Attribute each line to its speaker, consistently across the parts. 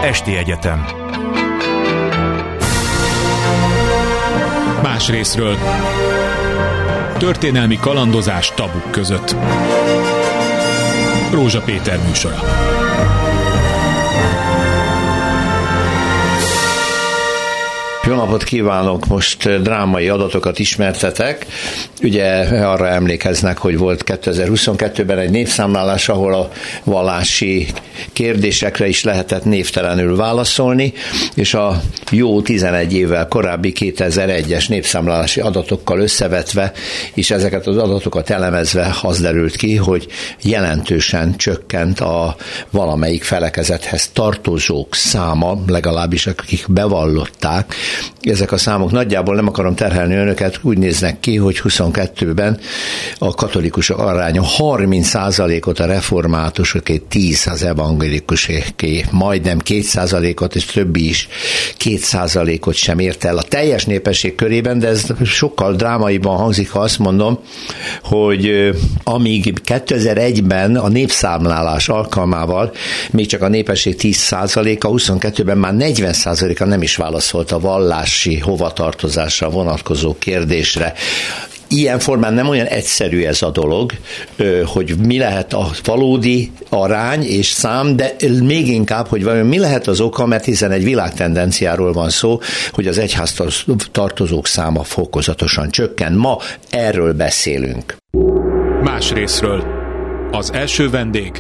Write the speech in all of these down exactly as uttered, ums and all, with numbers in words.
Speaker 1: Esti Egyetem.
Speaker 2: Más részről. Történelmi kalandozás tabuk között. Rózsa Péter műsora.
Speaker 3: Jó napot kívánok! Most drámai adatokat ismertetek. Ugye arra emlékeznek, hogy volt kétezer-huszonkettőben egy népszámlálás, ahol a vallási kérdésekre is lehetett névtelenül válaszolni, és a jó tizenegy évvel korábbi kétezer-egyes népszámlálási adatokkal összevetve, és ezeket az adatokat elemezve az derült ki, hogy jelentősen csökkent a valamelyik felekezethez tartozók száma, legalábbis akik bevallották. Ezek a számok nagyjából, nem akarom terhelni önöket, úgy néznek ki, hogy huszonkettőben a katolikusok aránya harminc százalékot, a reformátusoké tíz, az evangélikusoké majdnem két százalékot, és többi is két százalékot sem ért el a teljes népesség körében, de ez sokkal drámaiban hangzik, ha azt mondom, hogy amíg kétezer-egyben a népszámlálás alkalmával még csak a népesség tíz százaléka, huszonkettőben már negyven százaléka nem is válaszolt a vallási hovatartozásra vonatkozó kérdésre. Ilyen formán nem olyan egyszerű ez a dolog, hogy mi lehet a valódi arány és szám, de még inkább, hogy vajon mi lehet az oka, mert hiszen egy világtendenciáról van szó, hogy az egyházhoz tartozók száma fokozatosan csökken. Ma erről beszélünk.
Speaker 2: Más részről. Az első vendég.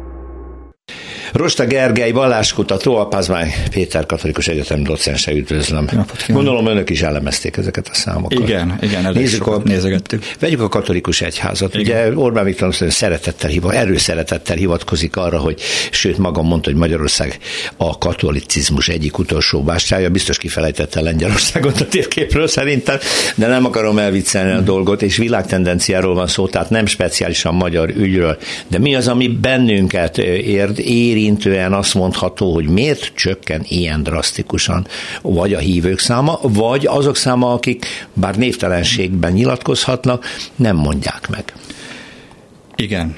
Speaker 3: Rosta Gergely, valláskutató, a Pázmány Péter Katolikus Egyetem docense, üdvözlöm. Gondolom önök is elemezték ezeket a számokat.
Speaker 4: Igen, igen, elég sokat nézegettük.
Speaker 3: Vegyük a katolikus egyházat. Igen. Ugye Orbán Viktor szeretettel hivat, erőszeretettel hivatkozik arra, hogy sőt maga mondta, hogy Magyarország a katolicizmus egyik utolsó bástyája, biztos kifelejtette Lengyelországot a térképről szerintem, de nem akarom elviccelni a dolgot, és világtendenciáról van szó, tehát nem speciálisan magyar ügyről. De mi az, ami bennünket érd, érintően azt mondható, hogy miért csökken ilyen drasztikusan vagy a hívők száma, vagy azok száma, akik bár névtelenségben nyilatkozhatnak, nem mondják meg.
Speaker 4: Igen.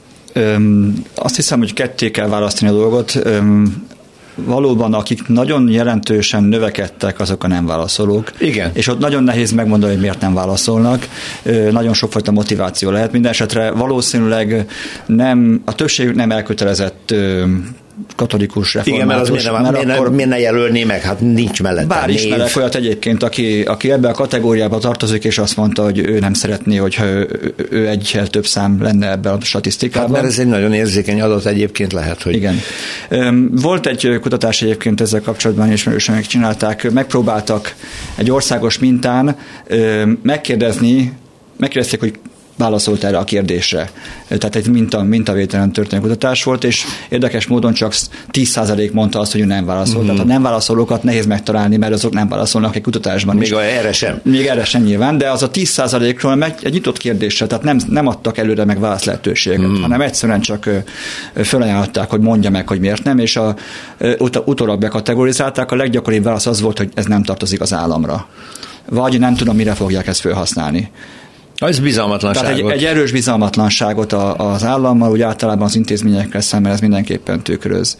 Speaker 4: Öm, azt hiszem, hogy ketté kell választani a dolgot. Öm, valóban, akik nagyon jelentősen növekedtek, azok a nem válaszolók.
Speaker 3: Igen.
Speaker 4: És ott nagyon nehéz megmondani, hogy miért nem válaszolnak. Nagyon sokfajta motiváció lehet. Minden esetre valószínűleg nem, a többségük nem elkötelezett katolikus református.
Speaker 3: Igen, mert az miért ne, miért, akkor, miért ne jelölné meg? Hát nincs mellette
Speaker 4: bár
Speaker 3: név.
Speaker 4: Ismerek olyat egyébként, aki, aki ebbe a kategóriába tartozik, és azt mondta, hogy ő nem szeretné, hogyha ő, ő egyel több szám lenne ebben a statisztikában.
Speaker 3: Hát, mert ez egy nagyon érzékeny adat egyébként lehet, hogy...
Speaker 4: Igen. Volt egy kutatás egyébként ezzel kapcsolatban, ismerősen megcsinálták, megpróbáltak egy országos mintán megkérdezni, megkérdezték, hogy válaszolt erre a kérdésre. Tehát egy minta, mintavételen történő kutatás volt, és érdekes módon csak tíz százalék mondta azt, hogy ő nem válaszolt. Mm. Tehát a nem válaszolókat nehéz megtalálni, mert azok nem válaszolnak egy kutatásban
Speaker 3: Még
Speaker 4: is.
Speaker 3: Még erre sem.
Speaker 4: Még erre sem nyilván, de az a tíz százalékról meg egy nyitott kérdésre, tehát nem, nem adtak előre meg válasz lehetőséget, mm. hanem egyszerűen csak fölajánlották, hogy mondja meg, hogy miért nem, és a, ut- utólag bekategorizálták. A leggyakoribb válasz az volt, hogy ez nem tartozik az államra. Vagy nem tudom, mire fogják ezt felhasználni.
Speaker 3: Ez bizalmatlanságot.
Speaker 4: Tehát egy, egy erős bizalmatlanságot az állammal, úgy általában az intézményekkel szemben ez mindenképpen tükröz.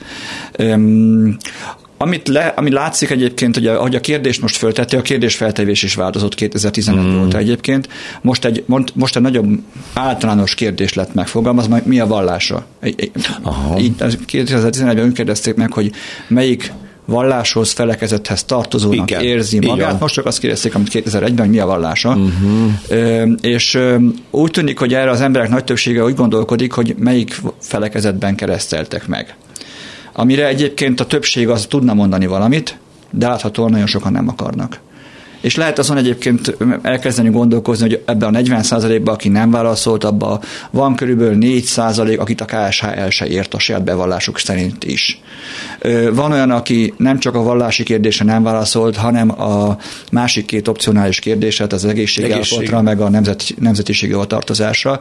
Speaker 4: Um, Amit, le, ami látszik egyébként, hogy a, hogy a kérdést most föltette, a kérdésfeltevés is változott kétezer-tizenöt mm. óta egyébként. Most egy, most egy nagyobb általános kérdés lett megfogalmazva, mi a vallása. kétezer-tizenegyben úgy kérdezték meg, hogy melyik valláshoz, felekezethez tartozónak igen, érzi magát. Igen. Most csak azt kérdezték, amit kétezer-egyben, hogy mi a vallása. Uh-huh. Ö, és ö, úgy tűnik, hogy erre az emberek nagy többsége úgy gondolkodik, hogy melyik felekezetben kereszteltek meg. Amire egyébként a többség az tudna mondani valamit, de láthatóan nagyon sokan nem akarnak. És lehet azon egyébként elkezdeni gondolkozni, hogy ebben a negyven százalékban, aki nem válaszolt, abban van körülbelül négy százalék, akit a ká es há el se ért a saját bevallásuk szerint is. Van olyan, aki nem csak a vallási kérdésre nem válaszolt, hanem a másik két opcionális kérdéset, az egészségállapotra, meg a nemzet, nemzetiségi hovatartozásra,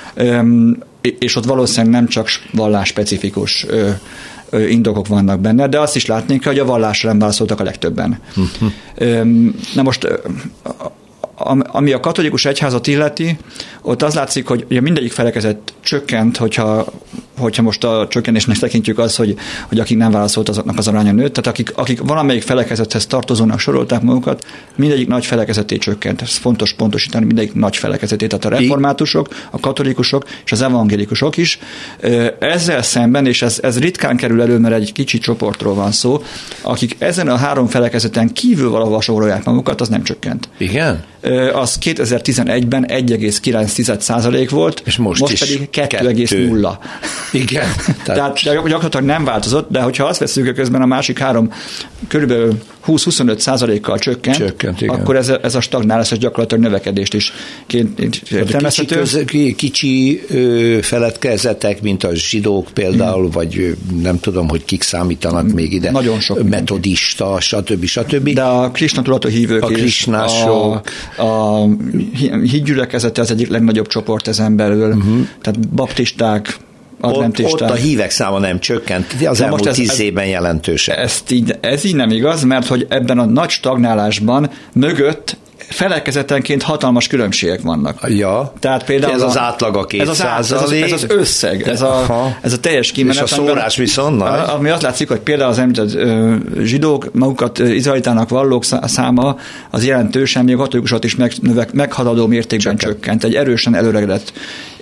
Speaker 4: és ott valószínűleg nem csak vallásspecifikus indokok vannak benne, de azt is látni kell, hogy a vallásra nem válaszoltak a legtöbben. Na most ami a katolikus egyházat illeti, ott az látszik, hogy ugye mindegyik felekezet csökkent, hogyha, hogyha most a csökkenésnek tekintjük az, hogy, hogy akik nem válaszolt, azoknak az aránya nőtt. Tehát akik, akik valamelyik felekezethez tartozónak sorolták magukat, mindegyik nagy felekezeté csökkent. Ez fontos pontosítani, mindegyik nagy felekezeté. Tehát a reformátusok, a katolikusok és az evangélikusok is. Ezzel szemben, és ez, ez ritkán kerül elő, mert egy kicsi csoportról van szó, akik ezen a három felekezeten kívül valahol sorolják magukat, az nem csökkent.
Speaker 3: Igen?
Speaker 4: Az kétezer-tizenegyben egy egész kilenc százalék volt, és most, most pedig kettő egész nulla.
Speaker 3: Igen.
Speaker 4: Tehát, Tehát gyakorlatilag nem változott, de hogyha azt veszünk, közben a másik három körülbelül húsz-huszonöt százalékkal csökkent, csökkent akkor ez a, ez a stagnálás, ez gyakorlatilag növekedést is
Speaker 3: értelmezhető. Kicsi, kicsi ö, feledkezetek, mint a zsidók például, mm. vagy nem tudom, hogy kik számítanak mm. még ide.
Speaker 4: Nagyon sok.
Speaker 3: Metodista, stb. stb.
Speaker 4: De a Krisna tudatú hívők
Speaker 3: a
Speaker 4: is.
Speaker 3: A,
Speaker 4: a hídgyülekezete az egyik legnagyobb csoport ezen belül. Mm-hmm. Tehát baptisták,
Speaker 3: Ott, ott a hívek száma nem csökkent, az Na elmúlt ez, tíz ez, évben jelentősen.
Speaker 4: Ezt így, ez így nem igaz, mert hogy ebben a nagy stagnálásban mögött felekezetenként hatalmas különbségek vannak.
Speaker 3: Ja.
Speaker 4: Tehát például
Speaker 3: ez az átlag a két százalék.
Speaker 4: Ez az összeg, ez a, ez a teljes kimenet.
Speaker 3: És a szórás viszont nagy.
Speaker 4: Ami azt látszik, hogy például az említett zsidók, magukat izraelitának vallók száma az jelentősen, még a katolikusat is meg, meghaladó mértékben csökkent. csökkent. Egy erősen előregedett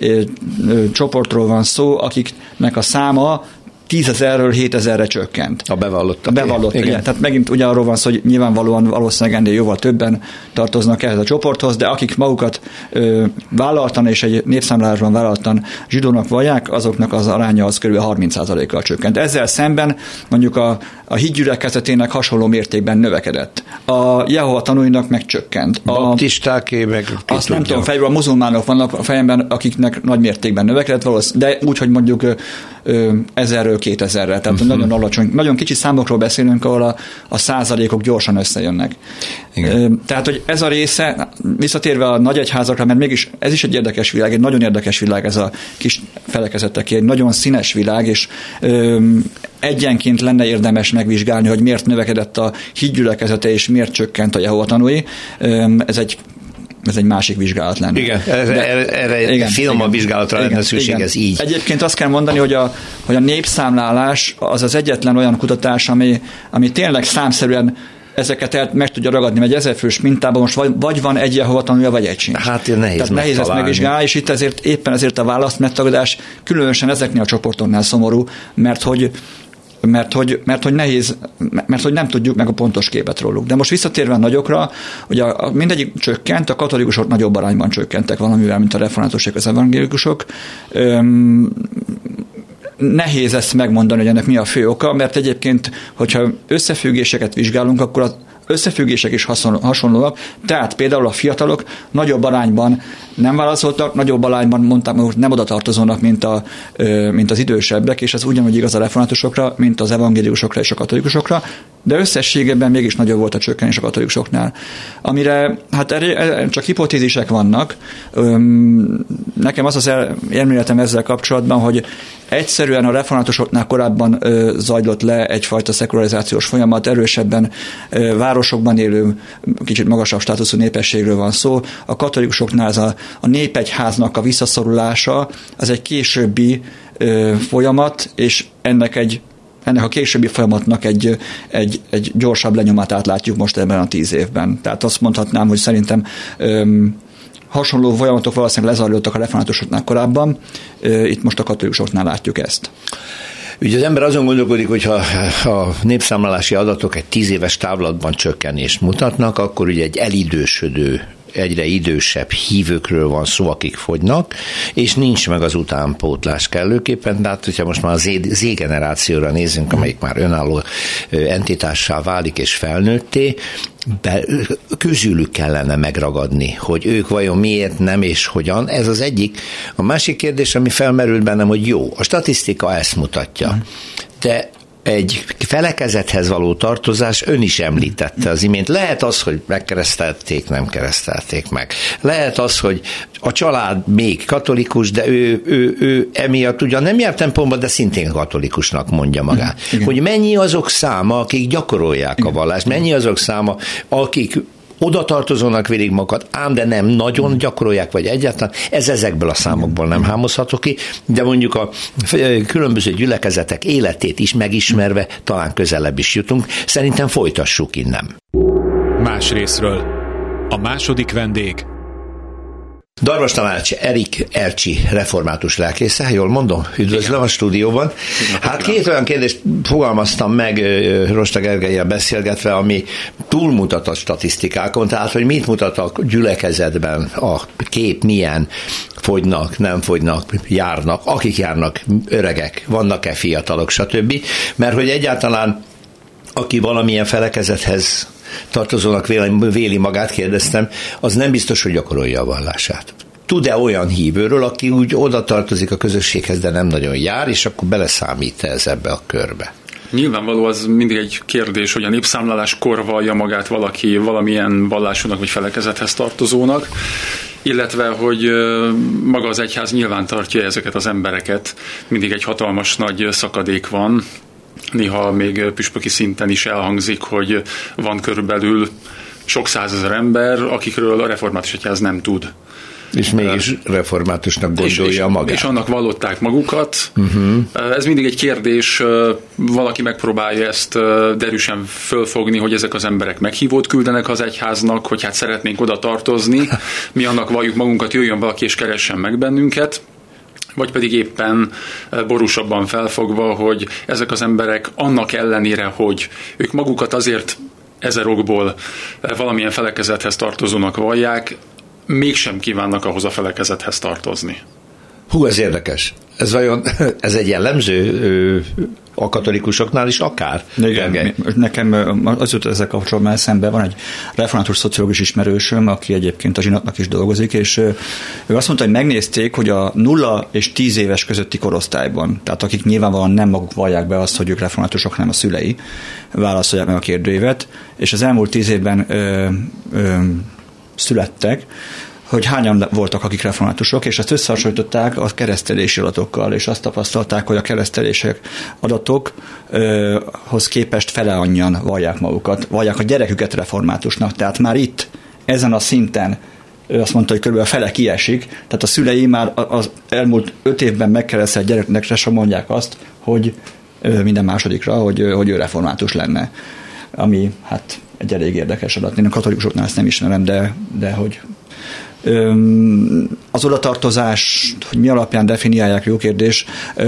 Speaker 4: csoportról van szó, akiknek a száma tízezerről hétezerre csökkent.
Speaker 3: A bevallott.
Speaker 4: A bevallott, igen. igen. Tehát megint ugye arról van szó, hogy nyilvánvalóan valószínűleg ennél jóval többen tartoznak ehhez a csoporthoz, de akik magukat ö, vállaltan és egy népszámlálásban vállaltan zsidónak vallják, azoknak az aránya az kb. harminc százalékkal csökkent. Ezzel szemben mondjuk a, a hídgyülekezetének hasonló mértékben növekedett. A Jehova tanúinak meg csökkent. A
Speaker 3: baptistáké meg
Speaker 4: azt nem tudom, fejről a muzulmánok vannak a fejemben, akiknek nagy mértékben növekedett valószínűleg, de úgy, hogy mondjuk ö, ezerről kétezerre, tehát uh-huh. nagyon alacsony, nagyon kicsi számokról beszélünk, ahol a, a százalékok gyorsan összejönnek. Igen. Tehát, hogy ez a része, visszatérve a nagy egyházakra, mert mégis ez is egy érdekes világ, egy nagyon érdekes világ ez a kis felekezeteké, egy nagyon színes világ, és öm, egyenként lenne érdemes megvizsgálni, hogy miért növekedett a hídgyülekezete, és miért csökkent a Jehova tanúi. Öm, ez egy Ez egy másik vizsgálat lenne.
Speaker 3: Igen, erre, erre igen, film igen, a vizsgálatra igen, lenne szükség, igen. Ez így.
Speaker 4: Egyébként azt kell mondani, hogy a, hogy a népszámlálás az az egyetlen olyan kutatás, ami, ami tényleg számszerűen ezeket el, meg tudja ragadni, egy ezerfős mintában most vagy, vagy van egy Jehova tanúja, vagy egy sincs.
Speaker 3: Hát nehéz
Speaker 4: Tehát nehéz ezt megvizsgálni, és itt ezért, éppen ezért a választ megtagadás különösen ezeknél a csoportoknál szomorú, mert hogy Mert hogy, mert hogy nehéz, mert hogy nem tudjuk meg a pontos képet róluk. De most visszatérve a nagyokra, hogy a, a mindegyik csökkent, a katolikusok nagyobb arányban csökkentek valamivel, mint a reformátusok, az evangélikusok. Öm, nehéz ezt megmondani, hogy ennek mi a fő oka, mert egyébként, hogyha összefüggéseket vizsgálunk, akkor az összefüggések is hasonlóak, tehát például a fiatalok nagyobb arányban nem válaszoltak, nagyobb arányban mondták, hogy nem oda tartozónak, mint, a, mint az idősebbek, és ez ugyanúgy igaz a reformátusokra, mint az evangélikusokra és a katolikusokra, de összességében mégis nagyobb volt a csökkenés a katolikusoknál. Amire, hát erre, csak hipotézisek vannak. Nekem az az élményetem ezzel kapcsolatban, hogy egyszerűen a reformátusoknál korábban zajlott le egyfajta szekularizációs folyamat, erősebben városokban élő, kicsit magasabb státuszú népességről van szó. A katolikusoknál ez a, a népegyháznak a visszaszorulása, az egy későbbi folyamat, és ennek egy ennek a későbbi folyamatnak egy, egy, egy gyorsabb lenyomatát látjuk most ebben a tíz évben. Tehát azt mondhatnám, hogy szerintem öm, hasonló folyamatok valószínűleg lezajlottak a reformátusoknál korábban, itt most a katolikusoknál látjuk ezt.
Speaker 3: Ugye az ember azon gondolkodik, hogy ha a népszámlálási adatok egy tíz éves távlatban csökkenést mutatnak, akkor ugye egy elidősödő, egyre idősebb hívőkről van szó, akik fogynak, és nincs meg az utánpótlás kellőképpen, tehát hogyha most már az Z-generációra nézzünk, amelyik már önálló entitássá válik és felnőtté, be, közülük kellene megragadni, hogy ők vajon miért nem és hogyan. Ez az egyik. A másik kérdés, ami felmerült bennem, hogy jó, a statisztika ezt mutatja, de egy felekezethez való tartozás, ön is említette az imént. Lehet az, hogy megkeresztelték, nem keresztelték meg. Lehet az, hogy a család még katolikus, de ő, ő, ő emiatt ugyan nem jár templomba, de szintén katolikusnak mondja magát. Igen. Hogy mennyi azok száma, akik gyakorolják Igen. a vallást, mennyi azok száma, akik oda tartozónak vélik magukat, ám de nem nagyon gyakorolják, vagy egyáltalán. Ez ezekből a számokból nem hámozható ki, de mondjuk a különböző gyülekezetek életét is megismerve talán közelebb is jutunk. Szerintem folytassuk innen.
Speaker 2: Más részről. A második vendég.
Speaker 3: Darvas Tanács Erik Ercsi református lelkésze, jól mondom? Üdvözlöm igen. A stúdióban. Hát két olyan kérdést fogalmaztam meg Rosta Gergellyel beszélgetve, ami túlmutat a statisztikákon, tehát hogy mit mutat a gyülekezetben a kép, milyen fogynak, nem fogynak, járnak, akik járnak, öregek, vannak-e fiatalok, stb. Mert hogy egyáltalán aki valamilyen felekezethez tartozónak véli, véli magát, kérdeztem, az nem biztos, hogy gyakorolja a vallását. Tud-e olyan hívőről, aki úgy oda tartozik a közösséghez, de nem nagyon jár, és akkor beleszámít ez ebbe a körbe?
Speaker 1: Nyilvánvaló az mindig egy kérdés, hogy a népszámláláskor vallja magát valaki valamilyen vallásúnak vagy felekezethez tartozónak, illetve, hogy maga az egyház nyilván tartja ezeket az embereket. Mindig egy hatalmas nagy szakadék van. Néha még püspöki szinten is elhangzik, hogy van körülbelül sok százezer ember, akikről a református egyház nem tud.
Speaker 3: És mégis reformátusnak gondolja
Speaker 1: és, és,
Speaker 3: magát.
Speaker 1: És annak vallották magukat. Uh-huh. Ez mindig egy kérdés, valaki megpróbálja ezt derűsen fölfogni, hogy ezek az emberek meghívót küldenek az egyháznak, hogy hát szeretnénk oda tartozni, mi annak valljuk magunkat, jöjjön valaki és keressen meg bennünket. Vagy pedig éppen borúsabban felfogva, hogy ezek az emberek annak ellenére, hogy ők magukat azért ezer okból valamilyen felekezethez tartozónak vallják, mégsem kívánnak ahhoz a felekezethez tartozni.
Speaker 3: Hú, ez érdekes. Ez vajon, ez egy jellemző a katolikusoknál is akár?
Speaker 4: Igen, nekem az jut ezzel kapcsolatban eszembe, van egy református szociológus ismerősöm, aki egyébként a zsinatnak is dolgozik, és ő azt mondta, hogy megnézték, hogy a nulla és tíz éves közötti korosztályban, tehát akik nyilvánvalóan nem maguk vallják be azt, hogy ők reformátusok, hanem a szülei válaszolják meg a kérdőívet, és az elmúlt tíz évben ö, ö, születtek, hogy hányan voltak, akik reformátusok, és ezt összehasonlították a keresztelési adatokkal, és azt tapasztalták, hogy a keresztelések adatokhoz képest fele annyian vallják magukat, vallják a gyereküket reformátusnak, tehát már itt, ezen a szinten ő azt mondta, hogy körülbelül a fele kiesik, tehát a szülei már az elmúlt öt évben megkeresztelt gyereknek sem mondják azt, hogy minden másodikra, hogy, hogy ő református lenne, ami hát egy elég érdekes adat. Én a katolikusoknál ezt nem ismerem, de, de hogy az odatartozás, hogy mi alapján definiálják, jó kérdés,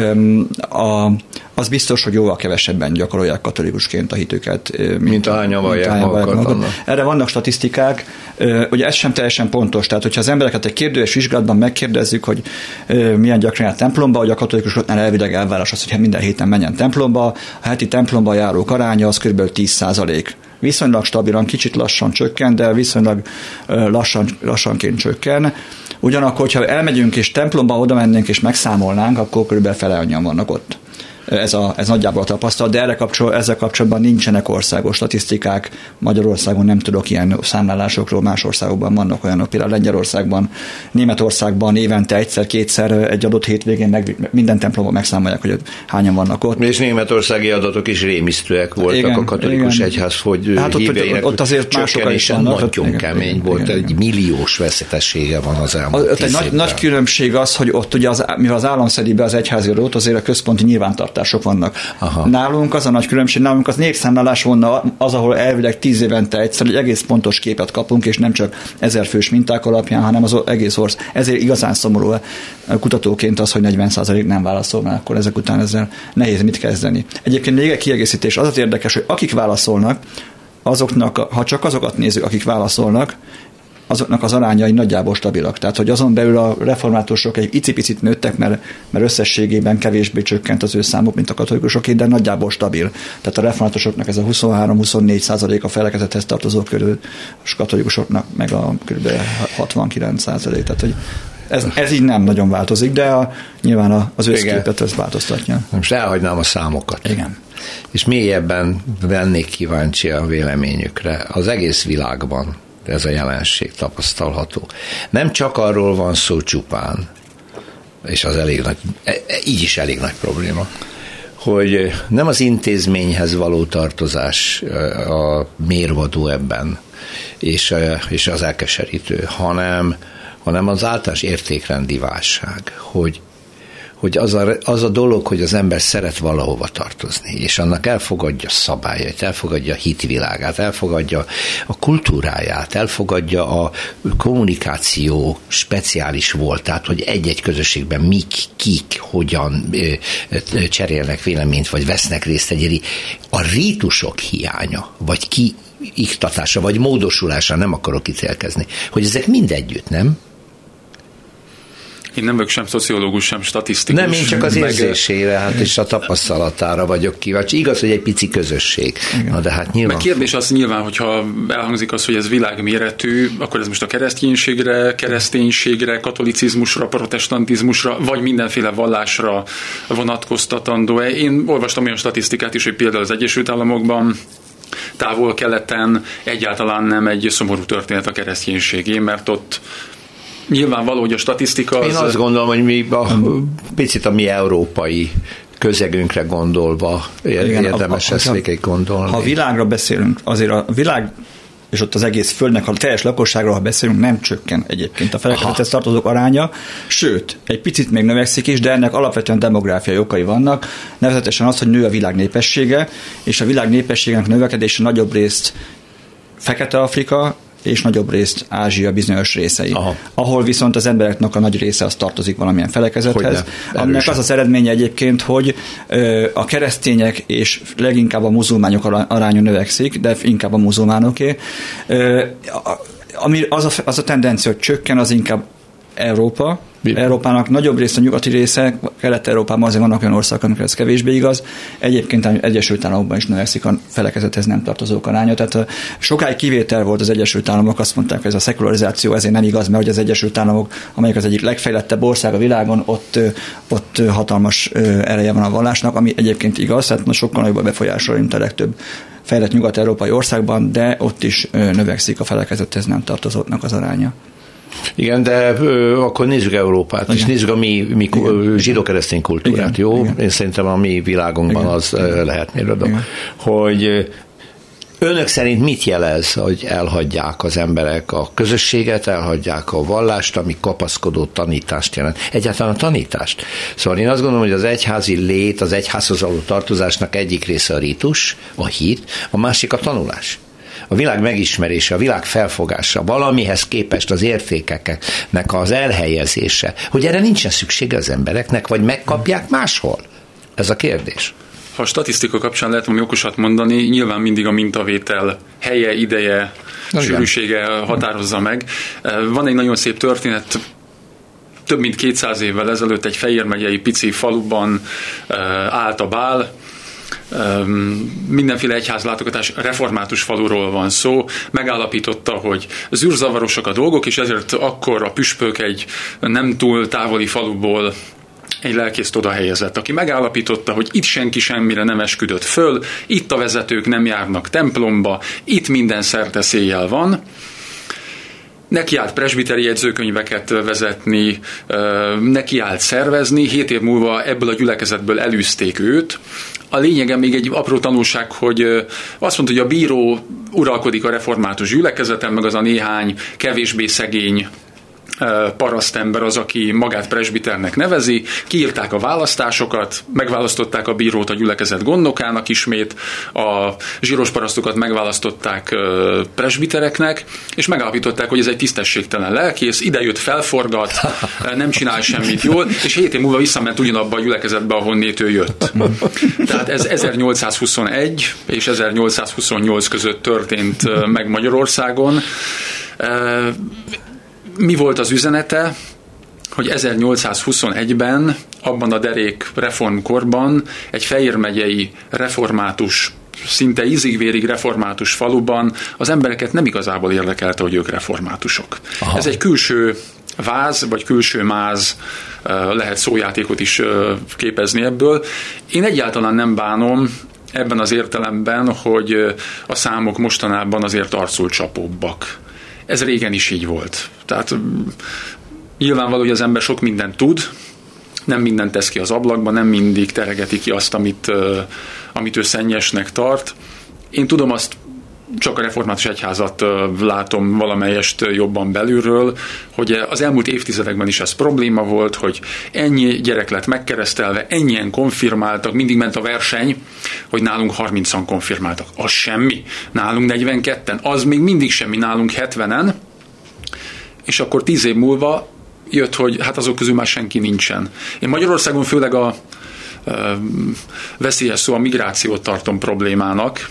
Speaker 4: a, az biztos, hogy jóval kevesebben gyakorolják katolikusként a hitüket.
Speaker 3: Mint, mint ahányan vallják magukat.
Speaker 4: Erre vannak statisztikák, ugye ez sem teljesen pontos, tehát hogyha az embereket egy kérdőes vizsgálatban megkérdezzük, hogy milyen gyakran jár templomba, hogy a katolikusoknál elvileg elvárás az, hogy minden héten menjen templomba, a heti templomba járók aránya az kb. tíz százalék. Viszonylag stabilan, kicsit lassan csökken, de viszonylag lassan, lassanként csökken. Ugyanakkor, hogyha elmegyünk és templomba oda mennénk és megszámolnánk, akkor körülbelül fele annyian vannak ott. Ez, a, ez nagyjából a tapasztalat, de erre kapcsol, ezzel kapcsolatban nincsenek országos statisztikák. Magyarországon nem tudok ilyen számlálásokról, más országokban vannak olyanok, például Lengyelországban, Németországban évente egyszer-kétszer egy adott hétvégén meg, minden templomban megszámolják, hogy hányan vannak ott.
Speaker 3: És németországi adatok is rémisztőek voltak, igen, a katolikus igen. egyház, hogy
Speaker 4: hát híveinek ott azért másokkal is vannak.
Speaker 3: Nagyon igen, kemény igen, volt, igen, egy milliós veszetessége van az elmúlt
Speaker 4: az, egy nagy, nagy különbség az, hogy ott ugye az, mivel az állam szedi be az egyházi adót, azért a központi nyilvántartások vannak. Aha. Nálunk az a nagy különbség, nálunk az népszámlálás volna az, ahol elvileg tíz évente egyszer egy egész pontos képet kapunk, és nem csak ezer fős minták alapján, hanem az egész ország. Ezért igazán szomorú kutatóként az, hogy negyven százalék nem válaszol, mert akkor ezek után ezzel nehéz mit kezdeni. Egyébként még egy kiegészítés, az az érdekes, hogy akik válaszolnak, azoknak, ha csak azokat nézzük, akik válaszolnak, azoknak az arányai nagyjából stabilak. Tehát, hogy azon belül a reformátusok egy icipicit nőttek, mert, mert összességében kevésbé csökkent az ő számuk, mint a katolikusoké, de nagyjából stabil. Tehát a reformátusoknak ez a huszonhárom-huszonnégy százalék a felekezethez tartozó körül, és katolikusoknak meg a kb. hatvankilenc százalék. Tehát, hogy ez, ez így nem nagyon változik, de a, nyilván az összképet ez változtatja.
Speaker 3: Most elhagynám a számokat.
Speaker 4: Igen.
Speaker 3: És mélyebben vennék kíváncsi a véleményükre. Az egész világban ez a jelenség tapasztalható. Nem csak arról van szó csupán, és az elég nagy, így is elég nagy probléma, hogy nem az intézményhez való tartozás a mérvadó ebben, és, és az elkeserítő, hanem, hanem az általános értékrendi válság, hogy hogy az a, az a dolog, hogy az ember szeret valahova tartozni, és annak elfogadja szabályait, elfogadja a hitvilágát, elfogadja a kultúráját, elfogadja a kommunikáció speciális voltát, hogy egy-egy közösségben mik, kik, hogyan ö, cserélnek véleményt, vagy vesznek részt egy a rítusok hiánya, vagy ki iktatása, vagy módosulása, nem akarok ítélkezni, hogy ezek mind együtt, nem?
Speaker 1: Én nem vagyok sem szociológus, sem statisztikus.
Speaker 3: Nem, én csak az érzésére, hát és a tapasztalatára vagyok kíváncsi. Igaz, hogy egy pici közösség. Na, de hát nyilván...
Speaker 1: Meg kérdés az nyilván, hogyha elhangzik az, hogy ez világméretű, akkor ez most a kereszténységre, kereszténységre, katolicizmusra, protestantizmusra, vagy mindenféle vallásra vonatkoztatandó-e. Én olvastam olyan statisztikát is, hogy például az Egyesült Államokban távol-keleten egyáltalán nem egy szomorú történet a kereszténységé, mert ott nyilvánvaló, hogy a statisztika az...
Speaker 3: Én azt gondolom, hogy mi a, picit a mi európai közegünkre gondolva érdemes ezt végig gondolni.
Speaker 4: Ha a világra beszélünk, azért a világ, és ott az egész földnek, ha a teljes lakosságról, ha beszélünk, nem csökken egyébként a felekezethez tartozók aránya, sőt, egy picit még növekszik is, de ennek alapvetően demográfiai okai vannak, nevezetesen az, hogy nő a világ népessége, és a világ népességének növekedése nagyobb részt Fekete-Afrika, és nagyobb részt Ázsia bizonyos részei. Aha. Ahol viszont az embereknek a nagy része az tartozik valamilyen felekezethez. Aminek az az eredménye egyébként, hogy ö, a keresztények és leginkább a muzulmánok aránya növekszik, de inkább a muzulmánoké. Ö, ami az, a, az a tendencia, hogy csökken, az inkább Európa. Európának nagyobb része a nyugati része, Kelet-Európában azért vannak olyan országok, amikor ez kevésbé igaz. Egyébként az Egyesült Államokban is növekszik a felekezethez nem tartozók aránya. Tehát sokáig kivétel volt az Egyesült Államok, azt mondták, hogy ez a szekularizáció ezért nem igaz, mert hogy az Egyesült Államok, amelyik az egyik legfejlettebb ország a világon, ott, ott hatalmas ereje van a vallásnak, ami egyébként igaz, tehát sokkal nagyobb a befolyásolja, mint a legtöbb fejlett nyugat-európai országban, de ott is növekszik a felekezethez nem tartozóknak az aránya.
Speaker 3: Igen, de ö, akkor nézzük Európát, igen. És nézzük a mi, mi zsidó-keresztény kultúrát, igen. Jó? Igen. Én szerintem a mi világunkban igen. az igen. lehet mérvadó, hogy önök szerint mit jelez, hogy elhagyják az emberek a közösséget, elhagyják a vallást, ami kapaszkodó tanítást jelent. Egyáltalán a tanítást. Szóval én azt gondolom, hogy az egyházi lét, az egyházhoz való tartozásnak egyik része a rítus, a hit, a másik a tanulás. A világ megismerése, a világ felfogása, valamihez képest az értékeknek az elhelyezése, hogy erre nincsen szüksége az embereknek, vagy megkapják máshol? Ez a kérdés.
Speaker 1: Ha a statisztika kapcsán lehet valami okosat mondani, nyilván mindig a mintavétel helye, ideje, sűrűsége határozza meg. Van egy nagyon szép történet, több mint kétszáz évvel ezelőtt egy Fejér megyei pici faluban állt a bál, mindenféle egyházlátogatás, református faluról van szó, megállapította, hogy zűrzavarosak a dolgok, és ezért akkor a püspök egy nem túl távoli faluból egy lelkészt oda helyezett, aki megállapította, hogy itt senki semmire nem esküdött föl, itt a vezetők nem járnak templomba, itt minden szerte széjjel van. Neki állt presbiteri jegyzőkönyveket vezetni, neki állt szervezni, hét év múlva ebből a gyülekezetből elűzték őt. A lényege még egy apró tanulság, hogy azt mondta, hogy a bíró uralkodik a református gyülekezeten, meg az a néhány kevésbé szegény parasztember az, aki magát presbiternek nevezi, kiírták a választásokat, megválasztották a bírót a gyülekezet gondnokának ismét, a zsíros parasztokat megválasztották presbitereknek, és megállapították, hogy ez egy tisztességtelen lelkész, idejött, felforgat, nem csinál semmit jól, és hét év múlva visszament ugyanabba a gyülekezetbe, ahonnét ő jött. Tehát ez ezernyolcszázhuszonegy és ezernyolcszázhuszonnyolc között történt meg Magyarországon. Mi volt az üzenete? Hogy ezernyolcszázhuszonegyben, abban a derék reformkorban egy Fejér megyei református, szinte ízig-vérig református faluban az embereket nem igazából érdekelte, hogy ők reformátusok. Aha. Ez egy külső váz, vagy külső máz, lehet szójátékot is képezni ebből. Én egyáltalán nem bánom ebben az értelemben, hogy a számok mostanában azért arcul csapóbbak. Ez régen is így volt. Tehát nyilvánvaló, hogy az ember sok mindent tud, nem mindent tesz ki az ablakba, nem mindig teregeti ki azt, amit, amit ő szennyesnek tart. Én tudom azt, csak a református egyházat látom valamelyest jobban belülről, hogy az elmúlt évtizedekben is ez probléma volt, hogy ennyi gyerek lett megkeresztelve, ennyien konfirmáltak, mindig ment a verseny, hogy nálunk harmincan konfirmáltak. Az semmi. Nálunk negyvenketten. Az még mindig semmi, nálunk hetvenen. És akkor tíz év múlva jött, hogy hát azok közül már senki nincsen. Én Magyarországon főleg a veszélyes szó, a migrációt tartom problémának,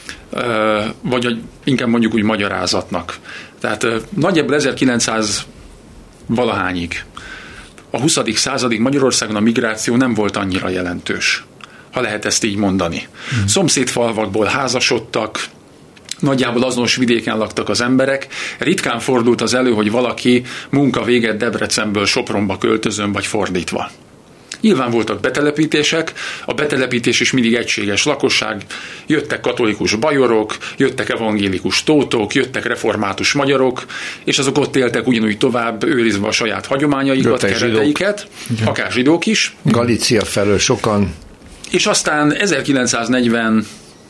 Speaker 1: vagy inkább mondjuk úgy magyarázatnak. Tehát nagyjából ezerkilencszáz valahányig, a huszadik századig Magyarországon a migráció nem volt annyira jelentős, ha lehet ezt így mondani. Hmm. Szomszédfalvakból házasodtak, nagyjából azonos vidéken laktak az emberek. Ritkán fordult az elő, hogy valaki munka véget Debrecenből Sopronba költözön, vagy fordítva. Nyilván voltak betelepítések, a betelepítés is mindig egységes lakosság, jöttek katolikus bajorok, jöttek evangélikus tótok, jöttek református magyarok, és azok ott éltek ugyanúgy tovább, őrizve a saját hagyományaikat, kereteiket, zsidók. Akár zsidók is.
Speaker 3: Galícia felől sokan.
Speaker 1: És aztán ezerkilencszáznegyvenöt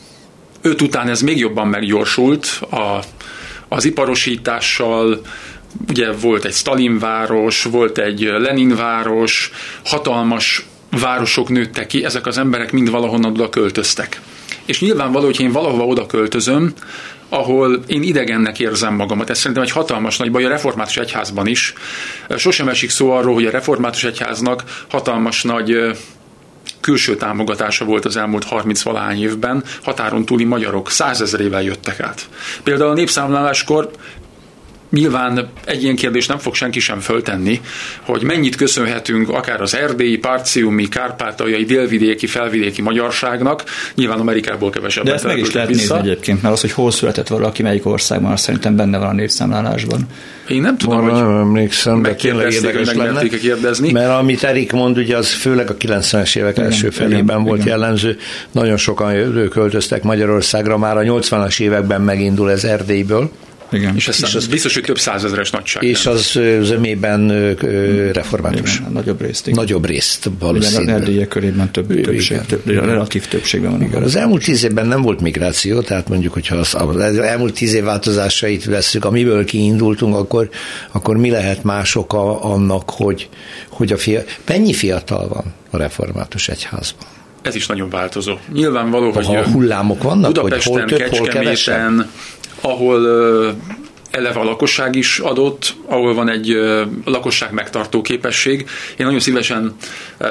Speaker 1: után ez még jobban meggyorsult a, az iparosítással. Ugye volt egy Stalinváros, volt egy Leninváros, hatalmas városok nőttek ki, ezek az emberek mind valahonnan oda költöztek. És nyilvánvaló, hogy én valahova oda költözöm, ahol én idegennek érzem magamat. Ez szerintem egy hatalmas nagy baj a református egyházban is. Sosem esik szó arról, hogy a református egyháznak hatalmas nagy külső támogatása volt az elmúlt harminc-valahány évben, határon túli magyarok százezrével jöttek át. Például a népszámláláskor nyilván egy ilyen kérdést nem fog senki sem föltenni, hogy mennyit köszönhetünk akár az erdélyi, parciumi, kárpátaljai, délvidéki, felvidéki magyarságnak, nyilván Amerikából kevesebbet.
Speaker 4: De ezt meg is lehet vissza. Nézni egyébként, mert az, hogy hol született valaki, melyik országban, azt szerintem benne van a népszámlálásban.
Speaker 1: Én nem tudom,
Speaker 3: Van,
Speaker 1: hogy
Speaker 3: nem emlékszem, de tényleg érdekes lenne,
Speaker 1: kérdezni.
Speaker 3: Mert amit Erik mond, ugye az főleg a kilencvenes évek igen, első felében igen, volt igen. jellemző. Nagyon sokan költöztek Magyarországra, már a nyolcvanas években megindul ez Erdélyből.
Speaker 1: Igen. És ez és az biztos, hogy több százezeres nagyság.
Speaker 3: És az zömében református.
Speaker 4: Igen, nagyobb részt.
Speaker 3: Igen. Nagyobb részt valószínűleg.
Speaker 4: Igen, Erdélye körében több, többség, több, relatív többségben van.
Speaker 3: Igen. Az elmúlt tíz évben nem volt migráció, tehát mondjuk, hogyha az, az elmúlt tíz év változásait vesszük, amiből kiindultunk, akkor, akkor mi lehet más oka annak, hogy, hogy a fia, mennyi fiatal van a református egyházban?
Speaker 1: Ez is nagyon változó. Nyilvánvaló, hogy
Speaker 3: a hullámok vannak,
Speaker 1: Budapesten,
Speaker 3: hogy hol több, hol kevesebb?
Speaker 1: Ahol uh, eleve a lakosság is adott, ahol van egy uh, lakosság megtartó képesség. Én nagyon szívesen uh,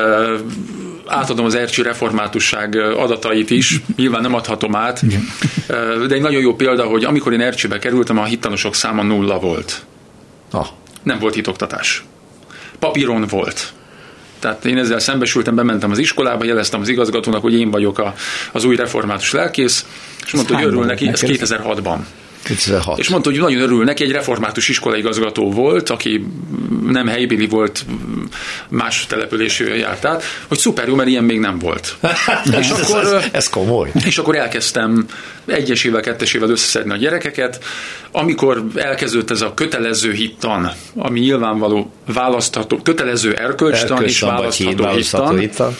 Speaker 1: átadom az ercsi reformátusság adatait is, nyilván nem adhatom át, uh, de egy nagyon jó példa, hogy amikor én Ercsibe kerültem, a hittanosok száma nulla volt.
Speaker 3: Ah.
Speaker 1: Nem volt hitoktatás. Papíron volt. Tehát én ezzel szembesültem, bementem az iskolába, jeleztem az igazgatónak, hogy én vagyok a, az új református lelkész, és mondta, hogy örül neki, ez kétezer-hatban.
Speaker 3: kétezer-hat.
Speaker 1: És mondta, hogy nagyon örül neki, egy református iskolaigazgató volt, aki nem helybéli volt, más településről járt át, hogy szuper jó, mert ilyen még nem volt. és akkor,
Speaker 3: ez, ez komoly.
Speaker 1: És akkor elkezdtem egyesével, kettesével összeszedni a gyerekeket. Amikor elkezdődött ez a kötelező hittan, ami nyilvánvaló választható, kötelező erkölcstan és választható hittan, hittan.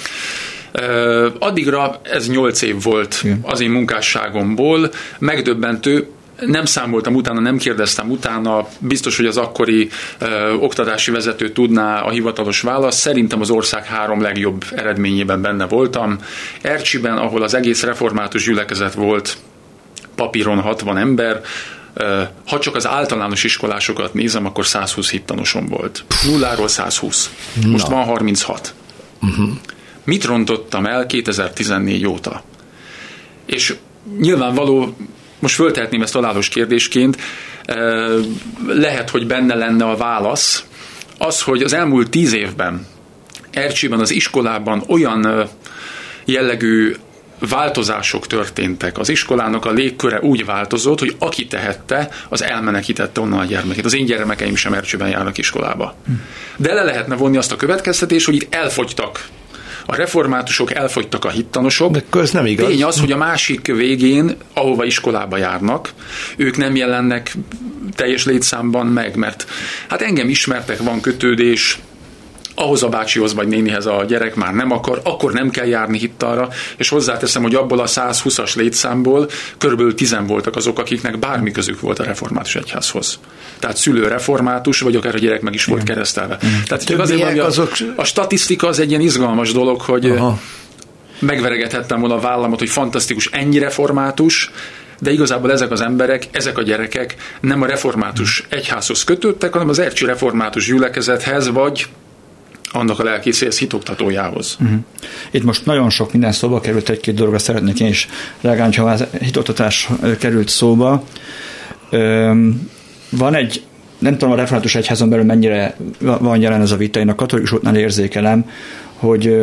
Speaker 1: Uh, addigra ez nyolc év volt az én munkásságomból, megdöbbentő, nem számoltam utána, nem kérdeztem utána, biztos, hogy az akkori uh, oktatási vezető tudná a hivatalos választ, szerintem az ország három legjobb eredményében benne voltam. Ercsiben, ahol az egész református gyülekezet volt, papíron hatvan ember, uh, ha csak az általános iskolásokat nézem, akkor százhúsz hittanosom volt. Nulláról százhúsz. Most Na. van harminchat. Uh-huh. Mit rontottam el kétezer-tizennégy óta? És nyilvánvaló, most föltehetném ezt találós kérdésként, lehet, hogy benne lenne a válasz, az, hogy az elmúlt tíz évben Ercsiben az iskolában olyan jellegű változások történtek. Az iskolának a légköre úgy változott, hogy aki tehette, az elmenekítette onnan a gyermekét. Az én gyermekeim sem Ercsiben járnak iskolába. De le lehetne vonni azt a következtetést, hogy itt elfogytak a reformátusok, elfogytak a hittanosok.
Speaker 3: De ez nem igaz.
Speaker 1: Tény az, hogy a másik végén, ahova iskolába járnak, ők nem jelennek teljes létszámban meg, mert hát engem ismertek, van kötődés, ahhoz a bácsihoz vagy nénihez a gyerek már nem akar, akkor nem kell járni hittalra, és hozzáteszem, hogy abból a száz húszas létszámból körülbelül tizen voltak azok, akiknek bármi közük volt a református egyházhoz. Tehát szülő református, vagy akár a gyerek meg is volt keresztelve. Igen. Tehát azért, a, azok... a statisztika az egy ilyen izgalmas dolog, hogy Aha. megveregethettem volna a vállamat, hogy fantasztikus, ennyi református, de igazából ezek az emberek, ezek a gyerekek nem a református egyházhoz kötődtek, hanem az ercsi református gyülekezethez, vagy annak a lelkészéhez, hitoktatójához. Uh-huh.
Speaker 4: Itt most nagyon sok minden szóba került, egy-két dologra szeretnék én is reagálni, ha a hitoktatás került szóba. Van egy, nem tudom, a református egyházon belül mennyire van jelen ez a vita, én a katolikusoknál érzékelem, hogy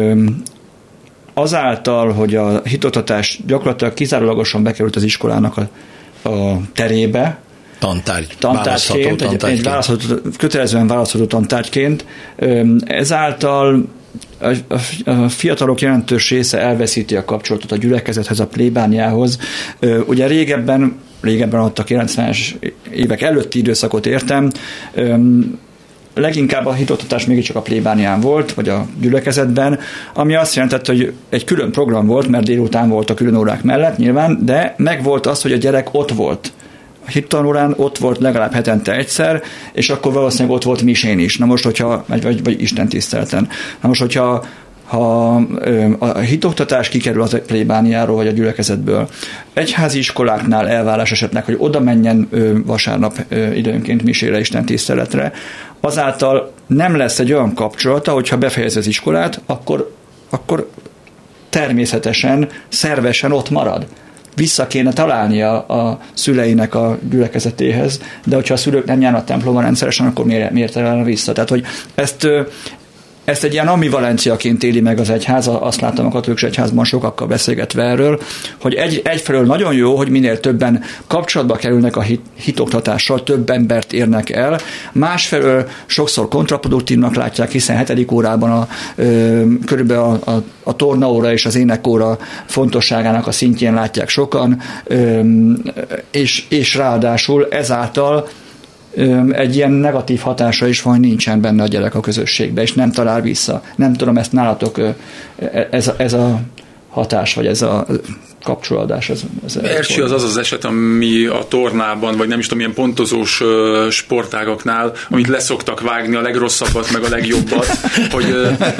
Speaker 4: azáltal, hogy a hitoktatás gyakorlatilag kizárólagosan bekerült az iskolának a, a terébe,
Speaker 3: Tantárgy,
Speaker 4: tantárgyként, egy, egy választható, kötelezően választható tantárgyként, ezáltal a, a, a fiatalok jelentős része elveszíti a kapcsolatot a gyülekezethez, a plébániához. Ugye régebben, régebben ott a kilencvenes évek előtti időszakot értem, leginkább a hitoktatás mégiscsak a plébánián volt, vagy a gyülekezetben, ami azt jelentett, hogy egy külön program volt, mert délután volt a külön órák mellett nyilván, de meg volt az, hogy a gyerek ott volt. A hittanórán ott volt legalább hetente egyszer, és akkor valószínűleg ott volt misén is. Na most, hogyha, vagy, vagy, vagy Isten tisztelten. Na most, hogyha ha a hitoktatás kikerül az plébániáról, vagy a gyülekezetből, egyházi iskoláknál elvárás esetleg, hogy oda menjen vasárnap időnként misére, Isten tiszteletre, azáltal nem lesz egy olyan kapcsolata, hogyha befejez az iskolát, akkor, akkor természetesen, szervesen ott marad. Vissza kéne találnia a szüleinek a gyülekezetéhez, de hogyha a szülők nem járnak templomban rendszeresen, akkor miért, miért találna vissza? Tehát, hogy ezt, ezt egy ilyen ambivalenciaként éli meg az egyház, azt láttam a katolikus egyházban sokakkal beszélgetve erről, hogy egy, egyfelől nagyon jó, hogy minél többen kapcsolatba kerülnek a hit, hitoktatással, több embert érnek el, másfelől sokszor kontraproduktívnak látják, hiszen hetedik órában a, ö, körülbelül a, a, a tornaóra és az énekóra fontosságának a szintjén látják sokan, ö, és, és ráadásul ezáltal egy ilyen negatív hatása is van, hogy nincsen benne a gyerek a közösségbe, és nem talál vissza. Nem tudom, ezt nálatok ez a, ez a hatás, vagy ez a kapcsolódás. Ez, ez
Speaker 1: Ercsi az az az eset, ami a tornában, vagy nem is tudom, ilyen pontozós sportágaknál, amit leszoktak vágni a legrosszabbat, meg a legjobbat, hogy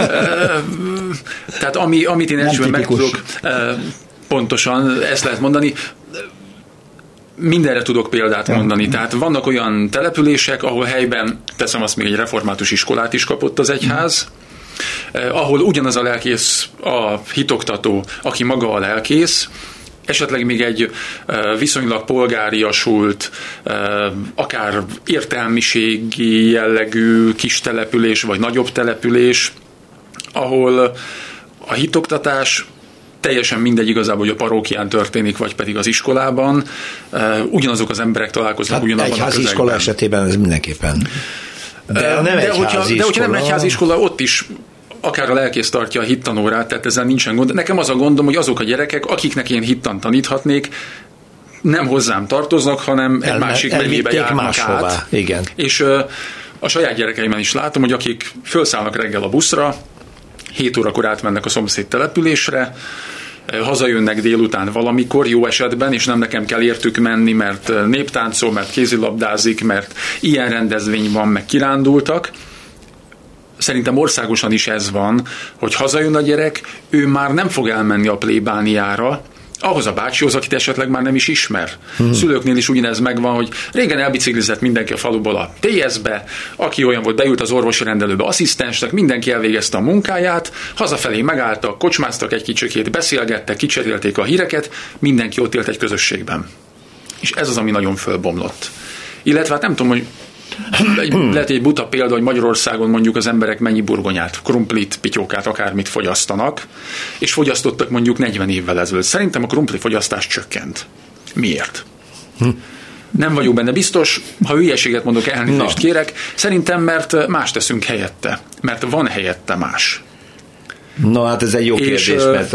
Speaker 1: tehát ami, amit én Ercsiben meg tudok, pontosan ezt lehet mondani, mindenre tudok példát mondani. Tehát vannak olyan települések, ahol helyben, teszem azt, még egy református iskolát is kapott az egyház, eh, ahol ugyanaz a lelkész, a hitoktató, aki maga a lelkész, esetleg még egy eh, viszonylag polgáriasult, eh, akár értelmiségi jellegű kis település, vagy nagyobb település, ahol a hitoktatás teljesen mindegy igazából, hogy a parókián történik, vagy pedig az iskolában. Uh, ugyanazok az emberek találkoznak hát ugyanabban a közegben.
Speaker 3: Egyházi iskola esetében ez mindenképpen.
Speaker 1: De, uh, nem de, hogyha, de hogyha nem egyházi iskola, ott is akár a lelkész tartja a hittanórát, tehát ezzel nincsen gond. Nekem az a gondom, hogy azok a gyerekek, akiknek én hittant taníthatnék, nem hozzám tartoznak, hanem egy El, másik megyébe járnak át.
Speaker 3: Igen.
Speaker 1: És uh, a saját gyerekeimen is látom, hogy akik felszállnak reggel a buszra, hét órakor átmennek a szomszéd településre, hazajönnek délután valamikor, jó esetben, és nem nekem kell értük menni, mert néptáncol, mert kézilabdázik, mert ilyen rendezvény van, meg kirándultak. Szerintem országosan is ez van, hogy hazajön a gyerek, ő már nem fog elmenni a plébániára, ahhoz a bácsihoz, akit esetleg már nem is ismer. Hmm. Szülőknél is ugyanez megvan, hogy régen elbiciklizett mindenki a faluból a té es-be, aki olyan volt, beült az orvosi rendelőbe asszisztensnek, mindenki elvégezte a munkáját, hazafelé megálltak, kocsmáztak egy kicsikét, beszélgettek, kicserélték a híreket, mindenki ott élt egy közösségben. És ez az, ami nagyon fölbomlott. Illetve hát nem tudom, hogy lehet egy buta példa, hogy Magyarországon mondjuk az emberek mennyi burgonyát, krumplit, pityókát, akármit fogyasztanak, és fogyasztottak mondjuk negyven évvel ezelőtt. Szerintem a krumpli fogyasztás csökkent. Miért? Hm. Nem vagyok benne biztos, ha hülyeséget mondok, elnézést kérek, szerintem mert más teszünk helyette, mert van helyette más.
Speaker 3: Na hát ez egy jó és kérdés, mert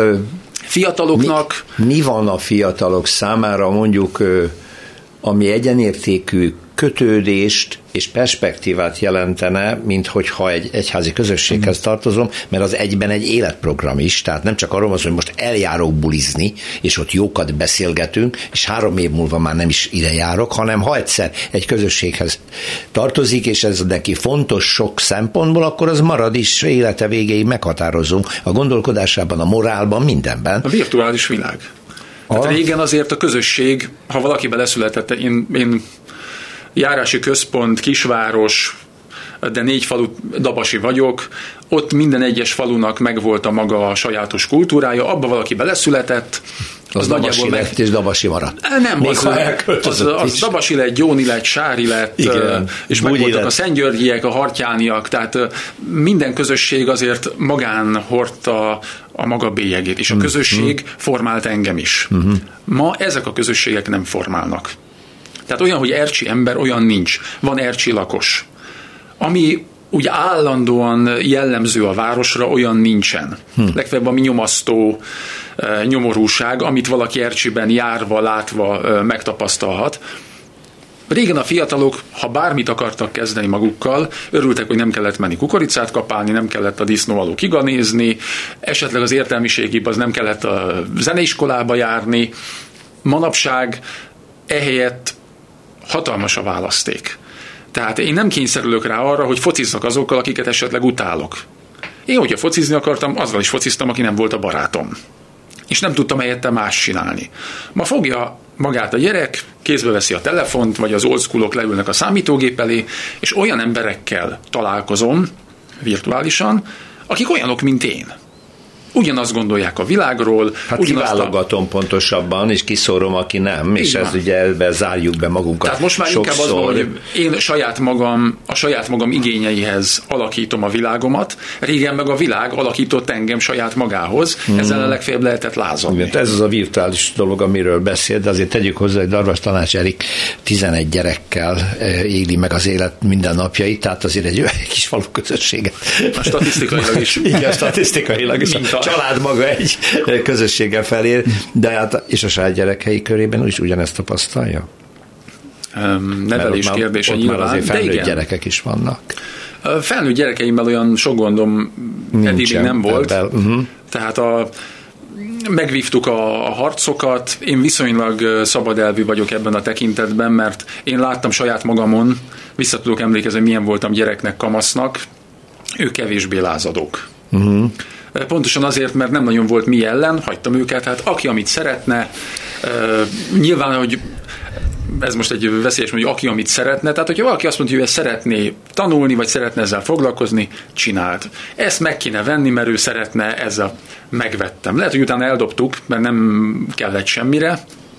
Speaker 1: fiataloknak...
Speaker 3: Mi, mi van a fiatalok számára mondjuk, ami egyenértékű kötődést és perspektívát jelentene, mint hogyha egy egyházi közösséghez tartozom, mert az egyben egy életprogram is, tehát nem csak arról van szó, hogy most eljárok bulizni, és ott jókat beszélgetünk, és három év múlva már nem is ide járok, hanem ha egyszer egy közösséghez tartozik, és ez neki fontos sok szempontból, akkor az marad is élete végéig meghatározunk a gondolkodásában, a morálban, mindenben.
Speaker 1: A virtuális világ. Hát régen azért a közösség, ha valaki beleszületett, én, én járási központ, kisváros, de négy falu dabasi vagyok, ott minden egyes falunak megvolt a maga a sajátos kultúrája, abba valaki beleszületett,
Speaker 3: az, az dabasi lett meg... és dabasi maradt.
Speaker 1: Nem, Még az, az, az, az dabasi lett, Gyóni lett, Sári lett, igen, és megvoltak lett. A Szentgyörgyiek, a Hartyániak, tehát minden közösség azért magán hordta a maga bélyegét, és a közösség mm-hmm. formált engem is. Mm-hmm. Ma ezek a közösségek nem formálnak. Tehát olyan, hogy ercsi ember, olyan nincs. Van ercsi lakos. Ami úgy állandóan jellemző a városra, olyan nincsen. Hm. Legfeljebb ami nyomasztó e, nyomorúság, amit valaki Ercsiben járva, látva e, megtapasztalhat. Régen a fiatalok, ha bármit akartak kezdeni magukkal, örültek, hogy nem kellett menni kukoricát kapálni, nem kellett a disznó alól kiganézni, esetleg az értelmiségibb az nem kellett a zeneiskolába járni. Manapság ehelyett hatalmas a választék. Tehát én nem kényszerülök rá arra, hogy focizzak azokkal, akiket esetleg utálok. Én, hogyha focizni akartam, azzal is fociztam, aki nem volt a barátom. És nem tudtam helyette más csinálni. Ma fogja magát a gyerek, kézbe veszi a telefont, vagy az old schoolok leülnek a számítógép elé, és olyan emberekkel találkozom virtuálisan, akik olyanok, mint én. Ugyanazt gondolják a világról.
Speaker 3: Hát kiválogatom a... pontosabban, és kiszórom, aki nem, és ez ugye ebbe zárjuk be magunkat.
Speaker 1: Tehát most már sokszor. Inkább az van, hogy én saját magam, a saját magam igényeihez alakítom a világomat, régen meg a világ alakított engem saját magához, hmm. ezzel a legfeljebb lehetett lázadni.
Speaker 3: Igen, ez az a virtuális dolog, amiről beszél, de azért tegyük hozzá, hogy Darvas Tanács Erik tizenegy gyerekkel éli meg az élet minden napjait, tehát azért egy kis falu közösséget.
Speaker 1: A statisztikailag is.
Speaker 3: Igen, statisztikailag is. Család maga egy közösséggel felér, de hát és a saját gyerekei körében is ugyanezt tapasztalja?
Speaker 1: Um, nevelés ott kérdése
Speaker 3: ott
Speaker 1: nyilván.
Speaker 3: Már azért felnőtt gyerekek is vannak.
Speaker 1: Felnőtt gyerekeimmel olyan sok gondom eddig még nem volt. Uh-huh. Tehát a, megvívtuk a, a harcokat, én viszonylag szabadelvű vagyok ebben a tekintetben, mert én láttam saját magamon, vissza tudok emlékezni, milyen voltam gyereknek, kamasznak, ők kevésbé lázadók. Uh-huh. Pontosan azért, mert nem nagyon volt mi ellen, hagytam őket, hát aki amit szeretne, uh, nyilván, hogy ez most egy veszélyes, hogy aki amit szeretne, tehát hogyha valaki azt mondja, hogy ezt szeretné tanulni, vagy szeretne ezzel foglalkozni, csinált. Ezt meg kéne venni, mert ő szeretne, ezzel megvettem. Lehet, hogy utána eldobtuk, mert nem kellett semmire.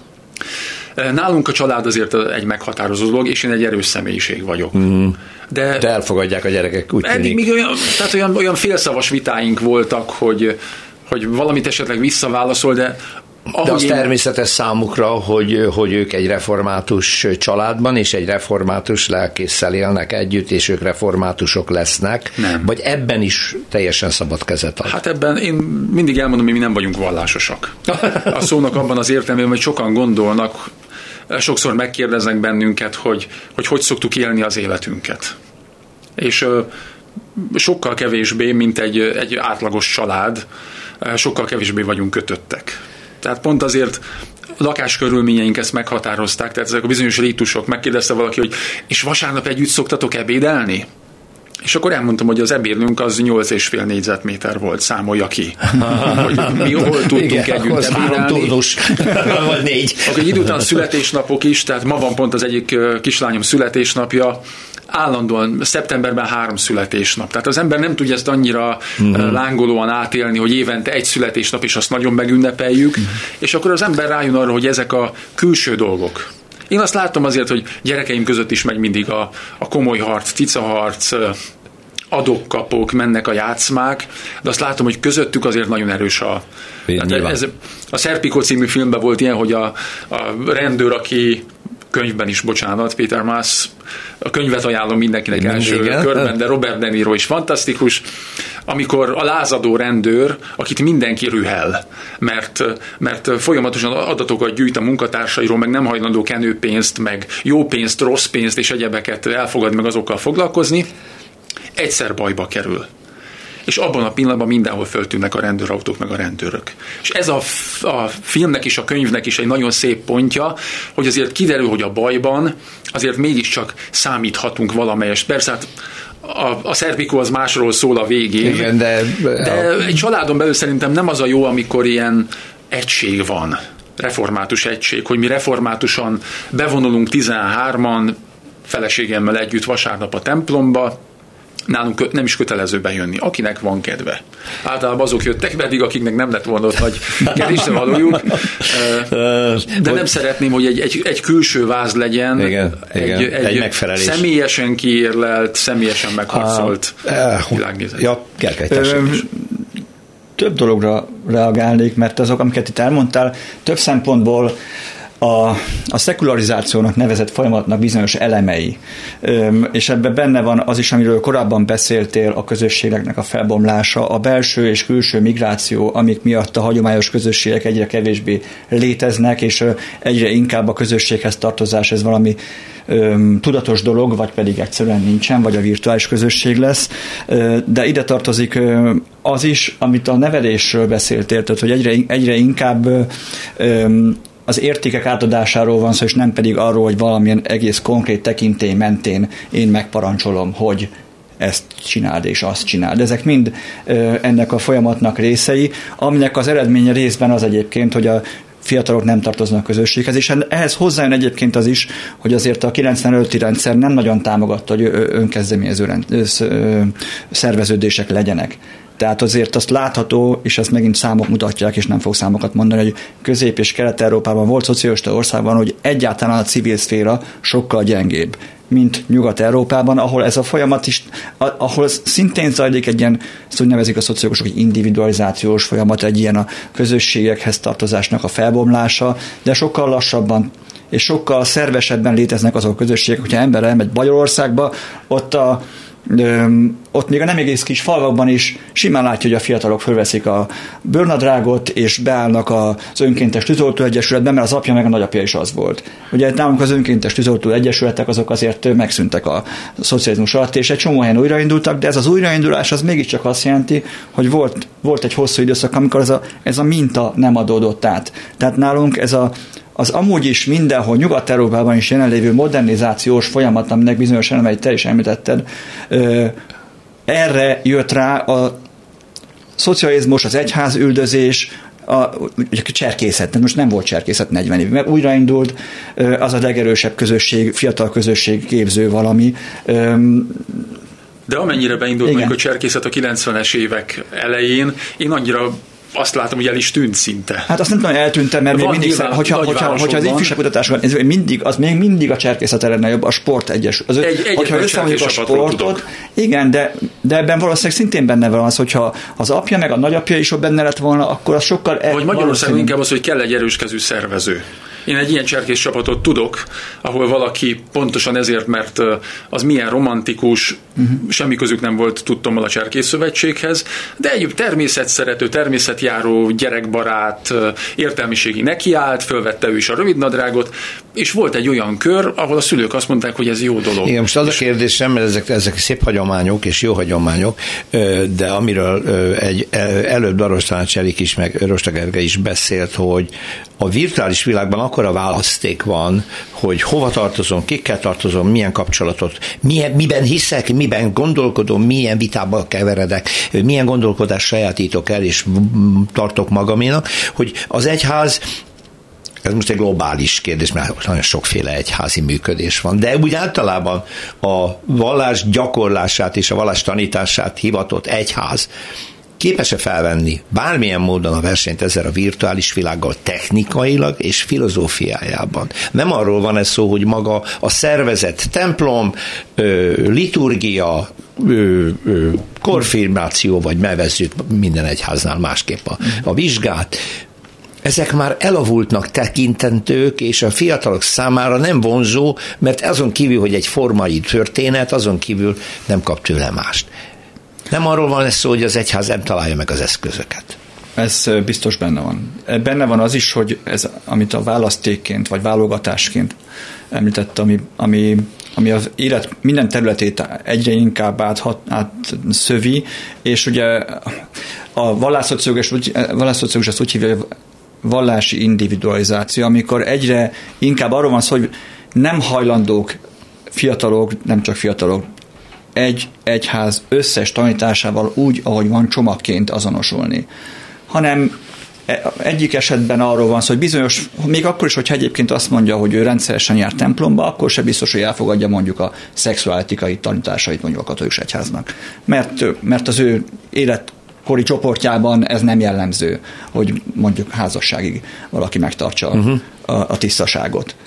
Speaker 1: Nálunk a család azért egy meghatározó dolog, és én egy erős személyiség vagyok. Mm. De,
Speaker 3: De elfogadják a gyerekek, úgy tűnik.
Speaker 1: Eddig még olyan, tehát olyan, olyan félszavas vitáink voltak, hogy, hogy valamit esetleg visszaválaszol, de
Speaker 3: De az én... természetes számukra, hogy, hogy ők egy református családban és egy református lelkésszel élnek együtt, és ők reformátusok lesznek,
Speaker 1: nem.
Speaker 3: Vagy ebben is teljesen szabad kezet ad?
Speaker 1: Hát ebben én mindig elmondom, hogy mi nem vagyunk vallásosak. A szónak abban az értelmében, hogy sokan gondolnak, sokszor megkérdeznek bennünket, hogy hogy, hogy szoktuk élni az életünket. És sokkal kevésbé, mint egy, egy átlagos család, sokkal kevésbé vagyunk kötöttek. Tehát pont azért lakáskörülményeink ezt meghatározták, tehát ezek a bizonyos rítusok, megkérdezte valaki, hogy és vasárnap együtt szoktatok ebédelni? És akkor elmondtam, hogy az ebédlünk az nyolc és fél négyzetméter volt, számolja ki. Hogy mi hol tudtunk igen, együtt ebédelni.
Speaker 3: Vagy négy.
Speaker 1: Akkor egy idő után születésnapok is, tehát ma van pont az egyik kislányom születésnapja, állandóan szeptemberben három születésnap. Tehát az ember nem tudja ezt annyira uh-huh. lángolóan átélni, hogy évente egy születésnap, és azt nagyon megünnepeljük, uh-huh. és akkor az ember rájön arra, hogy ezek a külső dolgok. Én azt látom azért, hogy gyerekeim között is megy mindig a, a komoly harc, cicaharc, adok-kapok, mennek a játszmák, de azt látom, hogy közöttük azért nagyon erős a... Hát ez, a Serpico című filmben volt ilyen, hogy a, a rendőr, aki könyvben is, bocsánat, Peter Maas, a könyvet ajánlom mindenkinek első igen. körben, de Robert De Niro is fantasztikus. amikor a lázadó rendőr, akit mindenki rühel, mert, mert folyamatosan adatokat gyűjt a munkatársairól, meg nem hajlandó kenőpénzt, meg jó pénzt, rossz pénzt és egyebeket elfogad, meg azokkal foglalkozni, egyszer bajba kerül. És abban a pillanatban mindenhol föltűnnek a rendőrautók, meg a rendőrök. És ez a, a filmnek is, a könyvnek is egy nagyon szép pontja, hogy azért kiderül, hogy a bajban azért mégiscsak számíthatunk valamelyest. Persze, hát a, a Serpico az másról szól a végén,
Speaker 3: igen, de,
Speaker 1: de egy családon belül szerintem nem az a jó, amikor ilyen egység van, református egység, hogy mi reformátusan bevonulunk tizenhárman, feleségemmel együtt vasárnap a templomba, nálunk nem is kötelező bejönni, akinek van kedve. Általában azok jöttek, pedig akiknek nem lett volna ott nagy kedvésre valójuk. De nem szeretném, hogy egy, egy, egy külső váz legyen,
Speaker 3: igen,
Speaker 1: egy,
Speaker 3: igen,
Speaker 1: egy,
Speaker 3: egy megfelelés.
Speaker 1: Személyesen kiérlelt, személyesen megharcolt világnézet.
Speaker 3: Ja, Gergely, tessék is.
Speaker 4: Több dologra reagálnék, mert azok, amiket itt elmondtál, több szempontból A, a szekularizációnak nevezett folyamatnak bizonyos elemei, Üm, és ebben benne van az is, amiről korábban beszéltél, a közösségeknek a felbomlása, a belső és külső migráció, amik miatt a hagyományos közösségek egyre kevésbé léteznek, és egyre inkább a közösséghez tartozás ez valami Öm, tudatos dolog, vagy pedig egyszerűen nincsen, vagy a virtuális közösség lesz, Ö, de ide tartozik ö, az is, amit a nevelésről beszéltél, tehát, hogy egyre, egyre inkább ö, az értékek átadásáról van szó, és nem pedig arról, hogy valamilyen egész konkrét tekintély mentén én megparancsolom, hogy ezt csináld és azt csináld. Ezek mind ö, ennek a folyamatnak részei, aminek az eredménye részben az egyébként, hogy a fiatalok nem tartoznak közösséghez, és ehhez hozzájön egyébként az is, hogy azért a kilencvenöti rendszer nem nagyon támogatta, hogy önkezdeményező szerveződések legyenek. Tehát azért azt látható, és ezt megint számok mutatják, és nem fog számokat mondani, hogy Közép- és Kelet-Európában volt szocialista országban, hogy egyáltalán a civil szféra sokkal gyengébb, mint Nyugat-Európában, ahol ez a folyamat is, ahol szintén zajlik egy ilyen, ezt úgy nevezik a szociológusok, hogy individualizációs folyamat, egy ilyen a közösségekhez tartozásnak a felbomlása, de sokkal lassabban és sokkal szervesebben léteznek azok a közösségek, hogyha ember elmegy Magyarországba, ott a Öm, ott még a nem egész kis falvakban is simán látja, hogy a fiatalok fölveszik a bőrnadrágot, és beállnak az önkéntes tűzoltó egyesületben, mert az apja meg a nagyapja is az volt. Ugye nálunk az önkéntes tűzoltó egyesületek azok azért megszűntek a szocializmus alatt, és egy csomó helyen újraindultak, de ez az újraindulás az mégiscsak azt jelenti, hogy volt, volt egy hosszú időszak, amikor ez a, ez a minta nem adódott át. Tehát nálunk ez a az amúgy is mindenhol Nyugat-Európában is jelenlévő modernizációs folyamat, aminek bizonyos elemeit te is említetted, erre jött rá a szocializmus, az egyházüldözés, a, a cserkészet, most nem volt cserkészet negyven évig, mert újraindult, az a legerősebb közösség, fiatal közösség képző valami.
Speaker 1: De amennyire beindult mondjuk a cserkészet a kilencvenes évek elején, én annyira azt látom, hogy el is tűnt szinte.
Speaker 4: Hát azt nem tudom, hogy eltűntem, mert még mindig, hogyha, hogyha, hogyha az ifjúság kutatásban, ez mindig, az még mindig a cserkészet lenne jobb, a sport egyes. Az,
Speaker 1: egy, egy
Speaker 4: hogyha összemondjuk a sportot, igen, de, de ebben valószínűleg szintén benne van az, hogyha az apja meg a nagyapja is benne lett volna, akkor az sokkal...
Speaker 1: Vagy Magyarországon inkább az, hogy kell egy erőskezű szervező. Én egy ilyen cserkész csapatot tudok, ahol valaki pontosan ezért, mert az milyen romantikus, uh-huh. semmi közük nem volt tudtommal a Cserkész Szövetséghez, de egy természetszerető, természetjáró, gyerekbarát, értelmiségi nekiállt, fölvette ő is a rövidnadrágot, és volt egy olyan kör, ahol a szülők azt mondták, hogy ez jó dolog.
Speaker 3: Igen, most az a kérdésem, mert ezek, ezek szép hagyományok és jó hagyományok, de amiről egy előbb Daros Tanácserik is, meg Rosta Gergely is beszélt, hogy a virtuális világban akkora választék van, hogy hova tartozom, kikkel tartozom, milyen kapcsolatot, milyen, miben hiszek, miben gondolkodom, milyen vitába keveredek, milyen gondolkodást sajátítok el, és tartok magaménak, hogy az egyház, ez most egy globális kérdés, mert nagyon sokféle egyházi működés van, de úgy általában a vallás gyakorlását és a vallás tanítását hivatott egyház képes-e felvenni bármilyen módon a versenyt ezzel a virtuális világgal technikailag és filozófiájában. Nem arról van ez szó, hogy maga a szervezet, templom, liturgia, konfirmáció, vagy nevezzük minden egyháznál másképp a, a vizsgát, ezek már elavultnak tekintendők, és a fiatalok számára nem vonzó, mert azon kívül, hogy egy formai történet, azon kívül nem kap tőle mást. Nem arról van ez szó, hogy az egyház nem találja meg az eszközöket.
Speaker 4: Ez biztos benne van. Benne van az is, hogy ez, amit a választékként, vagy válogatásként említett, ami, ami, ami az élet minden területét egyre inkább áthat, átszövi, és ugye a vallásszociológus ezt úgy hívja, hogy vallási individualizáció, amikor egyre inkább arról van szó, hogy nem hajlandók fiatalok, nem csak fiatalok, egy egyház összes tanításával úgy, ahogy van, csomagként azonosulni, hanem egyik esetben arról van szó, hogy bizonyos, még akkor is, hogyha egyébként azt mondja, hogy ő rendszeresen jár templomba, akkor se biztos, hogy elfogadja mondjuk a szexuáletikai tanításait mondjuk a katolikus egyháznak. Mert, mert az ő életkori csoportjában ez nem jellemző, hogy mondjuk házasságig valaki megtartsa uh-huh. a, a tisztaságot.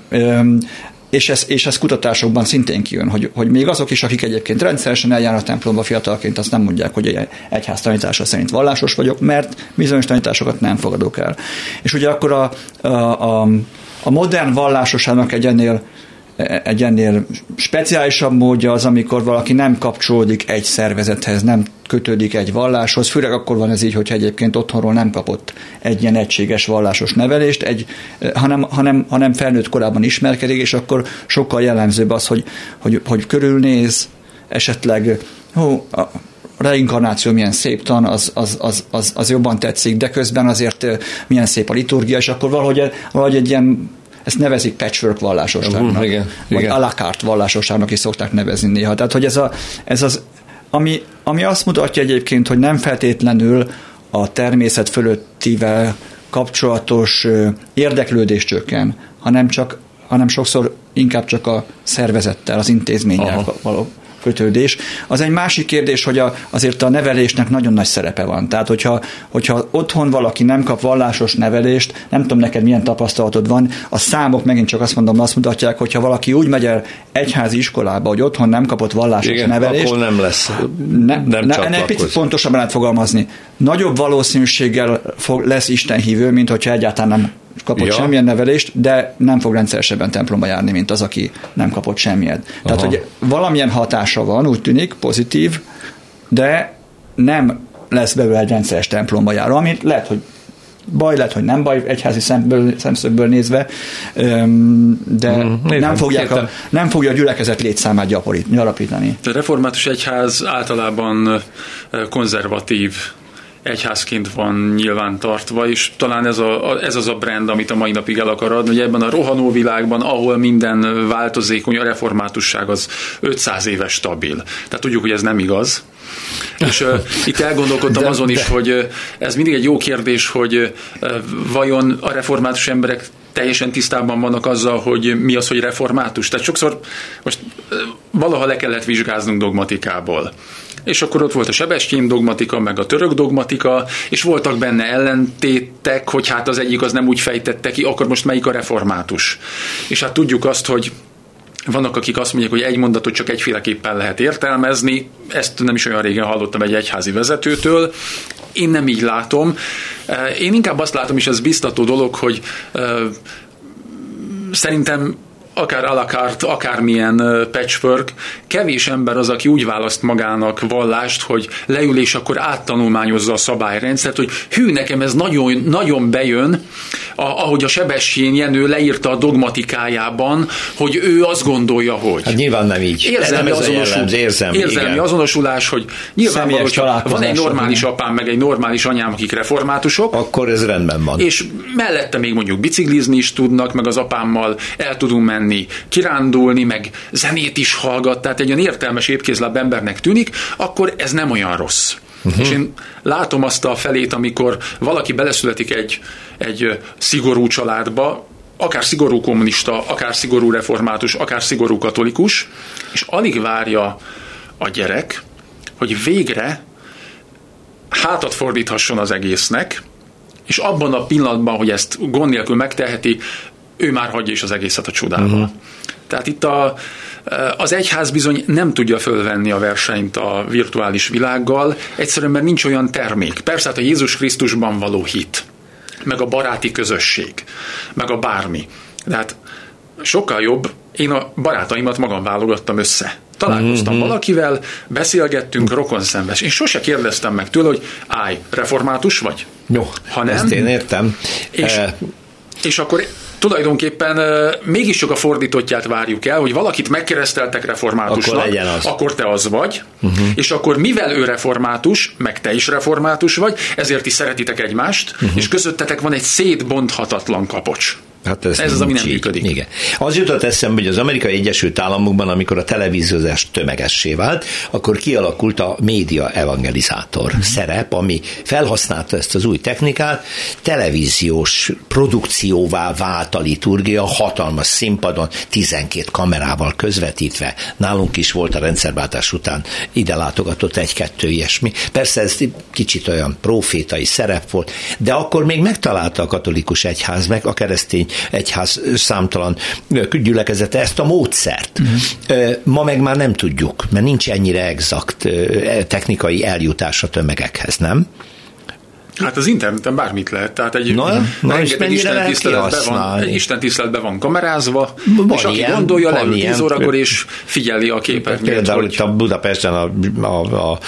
Speaker 4: És ez, és ez kutatásokban szintén kijön, hogy, hogy még azok is, akik egyébként rendszeresen eljárnak templomba fiatalként, azt nem mondják, hogy egy egyház tanítása szerint vallásos vagyok, mert bizonyos tanításokat nem fogadok el. És ugye akkor a, a, a, a modern vallásosságnak egy ennél, egy ennél speciálisabb módja az, amikor valaki nem kapcsolódik egy szervezethez, nem kötődik egy valláshoz, főleg akkor van ez így, hogyha egyébként otthonról nem kapott egy ilyen egységes vallásos nevelést, egy, hanem, hanem, hanem felnőtt korában ismerkedik, és akkor sokkal jellemzőbb az, hogy, hogy, hogy körülnéz, esetleg hú, a reinkarnáció milyen szép tan, az, az, az, az, az jobban tetszik, de közben azért milyen szép a liturgia, és akkor valahogy, valahogy egy ilyen, ezt nevezik patchwork vallásosságnak, uh, igen, vagy igen. à la carte vallásosságnak is szokták nevezni néha. Tehát, hogy ez, a, ez az, ami, ami azt mutatja egyébként, hogy nem feltétlenül a természet fölöttivel kapcsolatos érdeklődés csökken, hanem, csak, hanem sokszor inkább csak a szervezettel, az intézménnyel való kötődés. Az egy másik kérdés, hogy a, azért a nevelésnek nagyon nagy szerepe van. Tehát, hogyha, hogyha otthon valaki nem kap vallásos nevelést, nem tudom neked milyen tapasztalatod van, a számok megint csak azt mondom, azt mutatják, hogyha valaki úgy megy el egyházi iskolába, hogy otthon nem kapott vallásos igen, nevelést.
Speaker 3: akkor nem lesz.
Speaker 4: Ne, nem ne, ne, egy picit pontosabban lehet fogalmazni. Nagyobb valószínűséggel fog, lesz istenhívő, mint hogyha egyáltalán nem kapott ja. semmilyen nevelést, de nem fog rendszeresebben templomba járni, mint az, aki nem kapott semmilyen. Aha. Tehát, hogy valamilyen hatása van, úgy tűnik, pozitív, de nem lesz belőle egy rendszeres templomba járó, ami lehet, hogy baj, lehet, hogy nem baj egyházi szemből, szemszögből nézve, de mm, nem, fogják a, nem fogja a gyülekezet létszámát gyarapítani.
Speaker 1: A református egyház általában konzervatív egyházként van nyilván tartva, és talán ez, a, ez az a brand, amit a mai napig el akar adni, hogy ebben a rohanó világban, ahol minden változékony, a reformátusság az ötszáz éves stabil. Tehát tudjuk, hogy ez nem igaz. És uh, itt elgondolkodtam de, azon de. is, hogy uh, ez mindig egy jó kérdés, hogy uh, vajon a református emberek teljesen tisztában vannak azzal, hogy mi az, hogy református. Tehát sokszor most uh, valaha le kellett vizsgáznunk dogmatikából. És akkor ott volt a Sebestyén dogmatika, meg a török dogmatika, és voltak benne ellentétek, hogy hát az egyik az nem úgy fejtette ki, akkor most melyik a református. És hát tudjuk azt, hogy vannak, akik azt mondják, hogy egy mondatot csak egyféleképpen lehet értelmezni, ezt nem is olyan régen hallottam egy egyházi vezetőtől, én nem így látom. Én inkább azt látom, és ez biztató dolog, hogy szerintem akár à la carte, akármilyen patchwork, kevés ember az, aki úgy választ magának vallást, hogy leül és akkor áttanulmányozza a szabályrendszert, hogy hű, nekem ez nagyon, nagyon bejön, a, ahogy a Sebestyén Jenő leírta a dogmatikájában, hogy ő azt gondolja, hogy.
Speaker 3: Hát nyilván nem így.
Speaker 1: Érzelmi,
Speaker 3: nem
Speaker 1: azonosul,
Speaker 3: érzelmi,
Speaker 1: érzelmi azonosulás, hogy nyilvánvaló, hogyha van egy normális apám, meg egy normális anyám, akik reformátusok,
Speaker 3: akkor ez rendben van.
Speaker 1: És mellette még mondjuk biciklizni is tudnak, meg az apámmal el tudunk menni kirándulni, meg zenét is hallgat, tehát egy olyan értelmes épkézláb embernek tűnik, akkor ez nem olyan rossz. Uh-huh. És én látom azt a felét, amikor valaki beleszületik egy, egy szigorú családba, akár szigorú kommunista, akár szigorú református, akár szigorú katolikus, és alig várja a gyerek, hogy végre hátat fordíthasson az egésznek, és abban a pillanatban, hogy ezt gond nélkül megteheti, ő már hagyja is az egészet a csodába. Uh-huh. Tehát itt a, az egyház bizony nem tudja fölvenni a versenyt a virtuális világgal, egyszerűen mert nincs olyan termék. Persze hát a Jézus Krisztusban való hit, meg a baráti közösség, meg a bármi. De hát sokkal jobb, én a barátaimat magam válogattam össze. Találkoztam mm-hmm. valakivel, beszélgettünk rokonszembes. Én sose kérdeztem meg tőle, hogy állj, református vagy?
Speaker 3: Jó, ha nem, ezt én értem.
Speaker 1: És, e... és akkor tulajdonképpen uh, mégiscsak a fordítottját várjuk el, hogy valakit megkereszteltek reformátusnak, akkor, az. akkor te az vagy, uh-huh. és akkor mivel ő református, meg te is református vagy, ezért is szeretitek egymást, uh-huh. és közöttetek van egy szétbonthatatlan kapocs. Hát ez, ez az, ami nem működik.
Speaker 3: Igen. Az jutott eszembe, hogy az Amerikai Egyesült Államokban, amikor a televíziózás tömegessé vált, akkor kialakult a média evangelizátor uh-huh. szerep, ami felhasználta ezt az új technikát, televíziós produkcióvá vált a liturgia, hatalmas színpadon, tizenkét kamerával közvetítve. Nálunk is volt a rendszerváltás után, ide látogatott egy-kettő ilyesmi. Persze ez kicsit olyan profétai szerep volt, de akkor még megtalálta a katolikus egyház, meg a keresztény egyház számtalan gyülekezete ezt a módszert. Uh-huh. Ma meg már nem tudjuk, mert nincs ennyire exakt technikai eljutás a tömegekhez, nem?
Speaker 1: Hát az interneten bármit lehet, tehát egy,
Speaker 3: na, na
Speaker 1: egy Isten tiszteletben van, egy Isten tiszteletben van kamerázva, van és aki ilyen, gondolja, leül tíz órakor és figyeli a képernyőt.
Speaker 3: Például hogy... itt a Budapesten a, a, a, a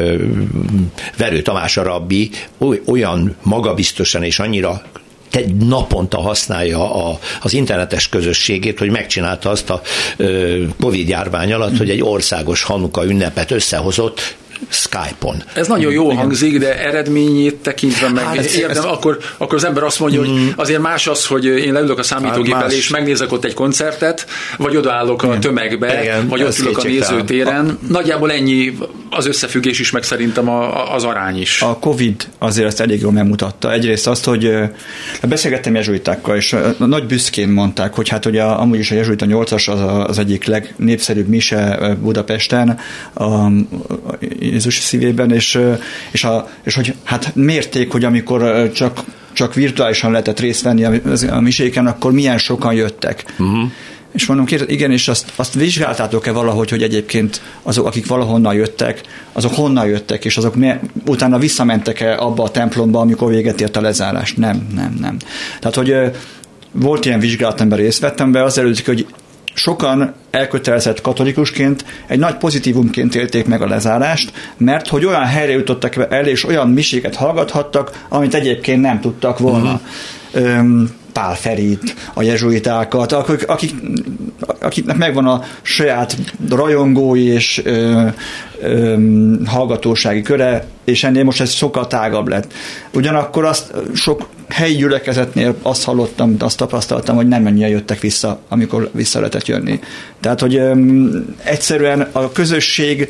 Speaker 3: Verő Tamás a rabbi olyan magabiztosan és annyira egy naponta használja a, az internetes közösségét, hogy megcsinálta azt a Covid-járvány alatt, hogy egy országos Hanuka ünnepet összehozott Skype-on.
Speaker 1: Ez nagyon jól igen. hangzik, de eredményét tekintve meg hát, érdem, ez, akkor, akkor az ember azt mondja, mm, hogy azért más az, hogy én leülök a számítógép elé, és megnézek ott egy koncertet, vagy odaállok a tömegbe, igen, vagy ott ülök a nézőtéren. A, Nagyjából ennyi az összefüggés is, meg szerintem a, a, az arány is.
Speaker 4: A Covid azért ezt elég jól megmutatta. Egyrészt azt, hogy beszélgettem jezsuitákkal, és nagy büszkén mondták, hogy hát ugye amúgy is a jezsuita nyolcas az, az egyik legnépszerűbb mise Budapesten, a Jézus szívében, és, és, a, és hogy hát mérték, hogy amikor csak, csak virtuálisan lehetett részt venni a, a miséken, akkor milyen sokan jöttek. Uh-huh. És mondom, igen, és azt, azt vizsgáltátok-e valahogy, hogy egyébként azok, akik valahonnan jöttek, azok honnan jöttek, és azok mi, utána visszamentek-e abba a templomba, amikor véget ért a lezárás? Nem, nem, nem. Tehát, hogy volt ilyen vizsgálat, amiben részt vettem be, az előtt, hogy sokan elkötelezett katolikusként egy nagy pozitívumként élték meg a lezárást, mert hogy olyan helyre jutottak el, és olyan miséket hallgathattak, amit egyébként nem tudtak volna. Uh-huh. Pál Ferit, a jezsuitákat, akik, akik, akiknek megvan a saját rajongói és ö, ö, hallgatósági köre, és ennél most ez sokkal tágabb lett. Ugyanakkor azt sok helyi gyülekezetnél azt hallottam, azt tapasztaltam, hogy nem mennyien jöttek vissza, amikor vissza lehetett jönni. Tehát, hogy ö, egyszerűen a közösség,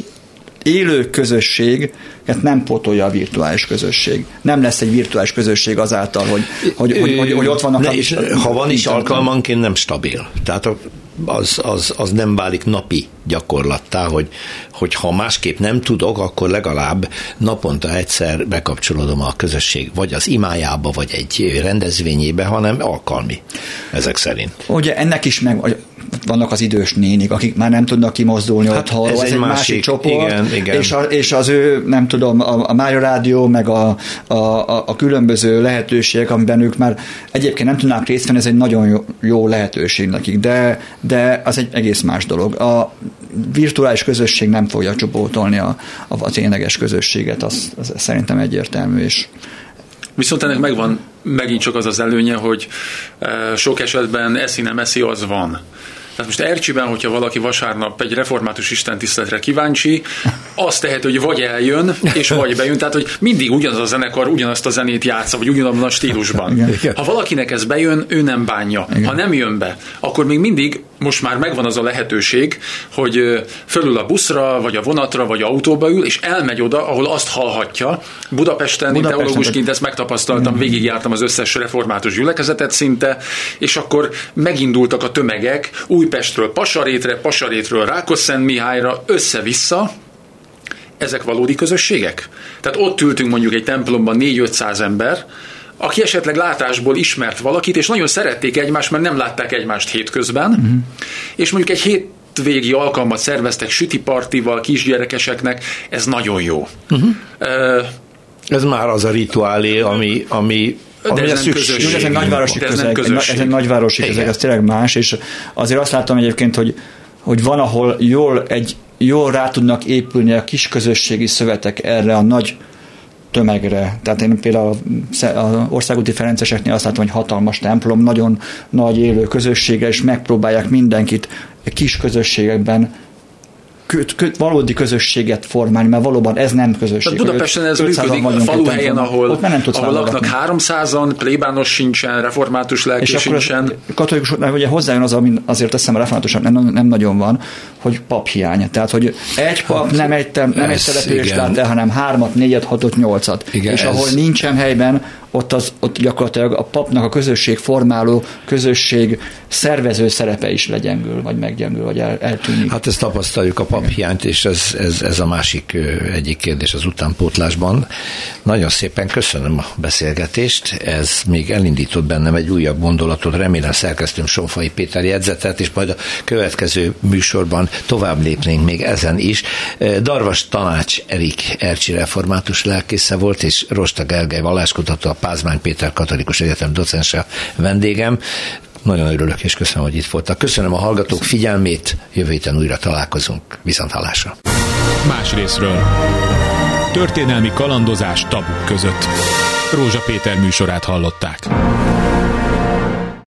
Speaker 4: élő közösség nem pótolja a virtuális közösség. Nem lesz egy virtuális közösség azáltal, hogy, hogy, hogy, hogy, hogy ott vannak...
Speaker 3: Ne, és, ha van is alkalmanként nem stabil. Tehát az, az, az nem válik napi gyakorlattá, hogy, hogy ha másképp nem tudok, akkor legalább naponta egyszer bekapcsolódom a közösség, vagy az imájába, vagy egy rendezvényébe, hanem alkalmi ezek szerint.
Speaker 4: Ugye ennek is meg... vannak az idős nénik, akik már nem tudnak kimozdulni hát otthonról, ez, ez egy másik, másik csoport, igen, igen. És, a, és az ő, nem tudom, a, a Mária Rádió, meg a, a, a, a különböző lehetőségek, amiben ők már egyébként nem tudnák részt venni, ez egy nagyon jó, jó lehetőség nekik, de, de az egy egész más dolog. A virtuális közösség nem fogja csopótolni a, a, a tényleges közösséget, az, az szerintem egyértelmű, és
Speaker 1: viszont ennek megvan megint csak az az előnye, hogy sok esetben eszi nem eszi, az van. Tehát most Ercsiben, hogyha valaki vasárnap egy református istentiszteletre kíváncsi, azt tehet, hogy vagy eljön, és vagy bejön. Tehát, hogy mindig ugyanaz a zenekar, ugyanazt a zenét játsza, vagy ugyanabban a stílusban. Igen. Ha valakinek ez bejön, ő nem bánja. Igen. Ha nem jön be, akkor még mindig most már megvan az a lehetőség, hogy fölül a buszra, vagy a vonatra, vagy autóba ül, és elmegy oda, ahol azt hallhatja. Budapesten, én teológusként ezt megtapasztaltam, végigjártam az összes református gyülekezetet szinte, és akkor megindultak a tömegek Újpestről Pasarétre, Pasarétről Rákosszentmihályra, össze-vissza. Ezek valódi közösségek? Tehát ott ültünk mondjuk egy templomban négy-ötszáz ember, aki esetleg látásból ismert valakit, és nagyon szerették egymást, mert nem látták egymást hétközben, uh-huh. és mondjuk egy hétvégi alkalmat szerveztek sütipartival, kisgyerekeseknek, ez nagyon jó. Uh-huh. Uh,
Speaker 3: ez már az a rituálé, ami, ami
Speaker 4: De ez, ez, közösség. ez egy nagyvárosi közeg, ez egy nagyvárosi közeg, ez tényleg más, és azért azt láttam egyébként, hogy hogy van, ahol jól, egy, jól rá tudnak épülni a kis közösségi szövetek erre a nagy tömegre. Tehát én például az Országúti Ferenceseknél azt látom, hogy hatalmas templom, nagyon nagy élő közössége, és megpróbálják mindenkit kis közösségekben Köt, köt, valódi közösséget formálni, mert valóban ez nem közösség.
Speaker 1: Tehát Budapesten ez működik, a faluhelyen, ahol, ahol laknak háromszázan, plébános sincsen, református lelki
Speaker 4: és
Speaker 1: sincsen.
Speaker 4: És katolikusoknál ugye hozzájön az, ami azért eszem a reformátusan nem, nem nagyon van, hogy paphiány. Tehát, hogy egy pap nem egy, nem egy települést lát el, hanem hármat, négyet, hatot, nyolcat. Igen, és ez... ahol nincsen helyben, ott, az, ott gyakorlatilag a papnak a közösség formáló, közösség szervező szerepe is legyengül, vagy meggyengül, vagy el, eltűnik.
Speaker 3: Hát ezt tapasztaljuk a paphiányt, és ez, ez, ez a másik egyik kérdés az utánpótlásban. Nagyon szépen köszönöm a beszélgetést, ez még elindított bennem egy újabb gondolatot, remélem szerkesztőm Sonfai Péter jegyzetet, és majd a következő műsorban tovább lépnénk még ezen is. Darvas Tanács Erik ercsi református lelkésze volt, és Rosta Gergely valláskutató, a Pázmány Péter Katolikus Egyetem docense vendégem. Nagyon örülök, és köszönöm, hogy itt voltak. Köszönöm a hallgatók figyelmét, jövő héten újra találkozunk. Viszonthallásra.
Speaker 2: Más részről. Történelmi kalandozás tabuk között. Rózsa Péter műsorát hallották.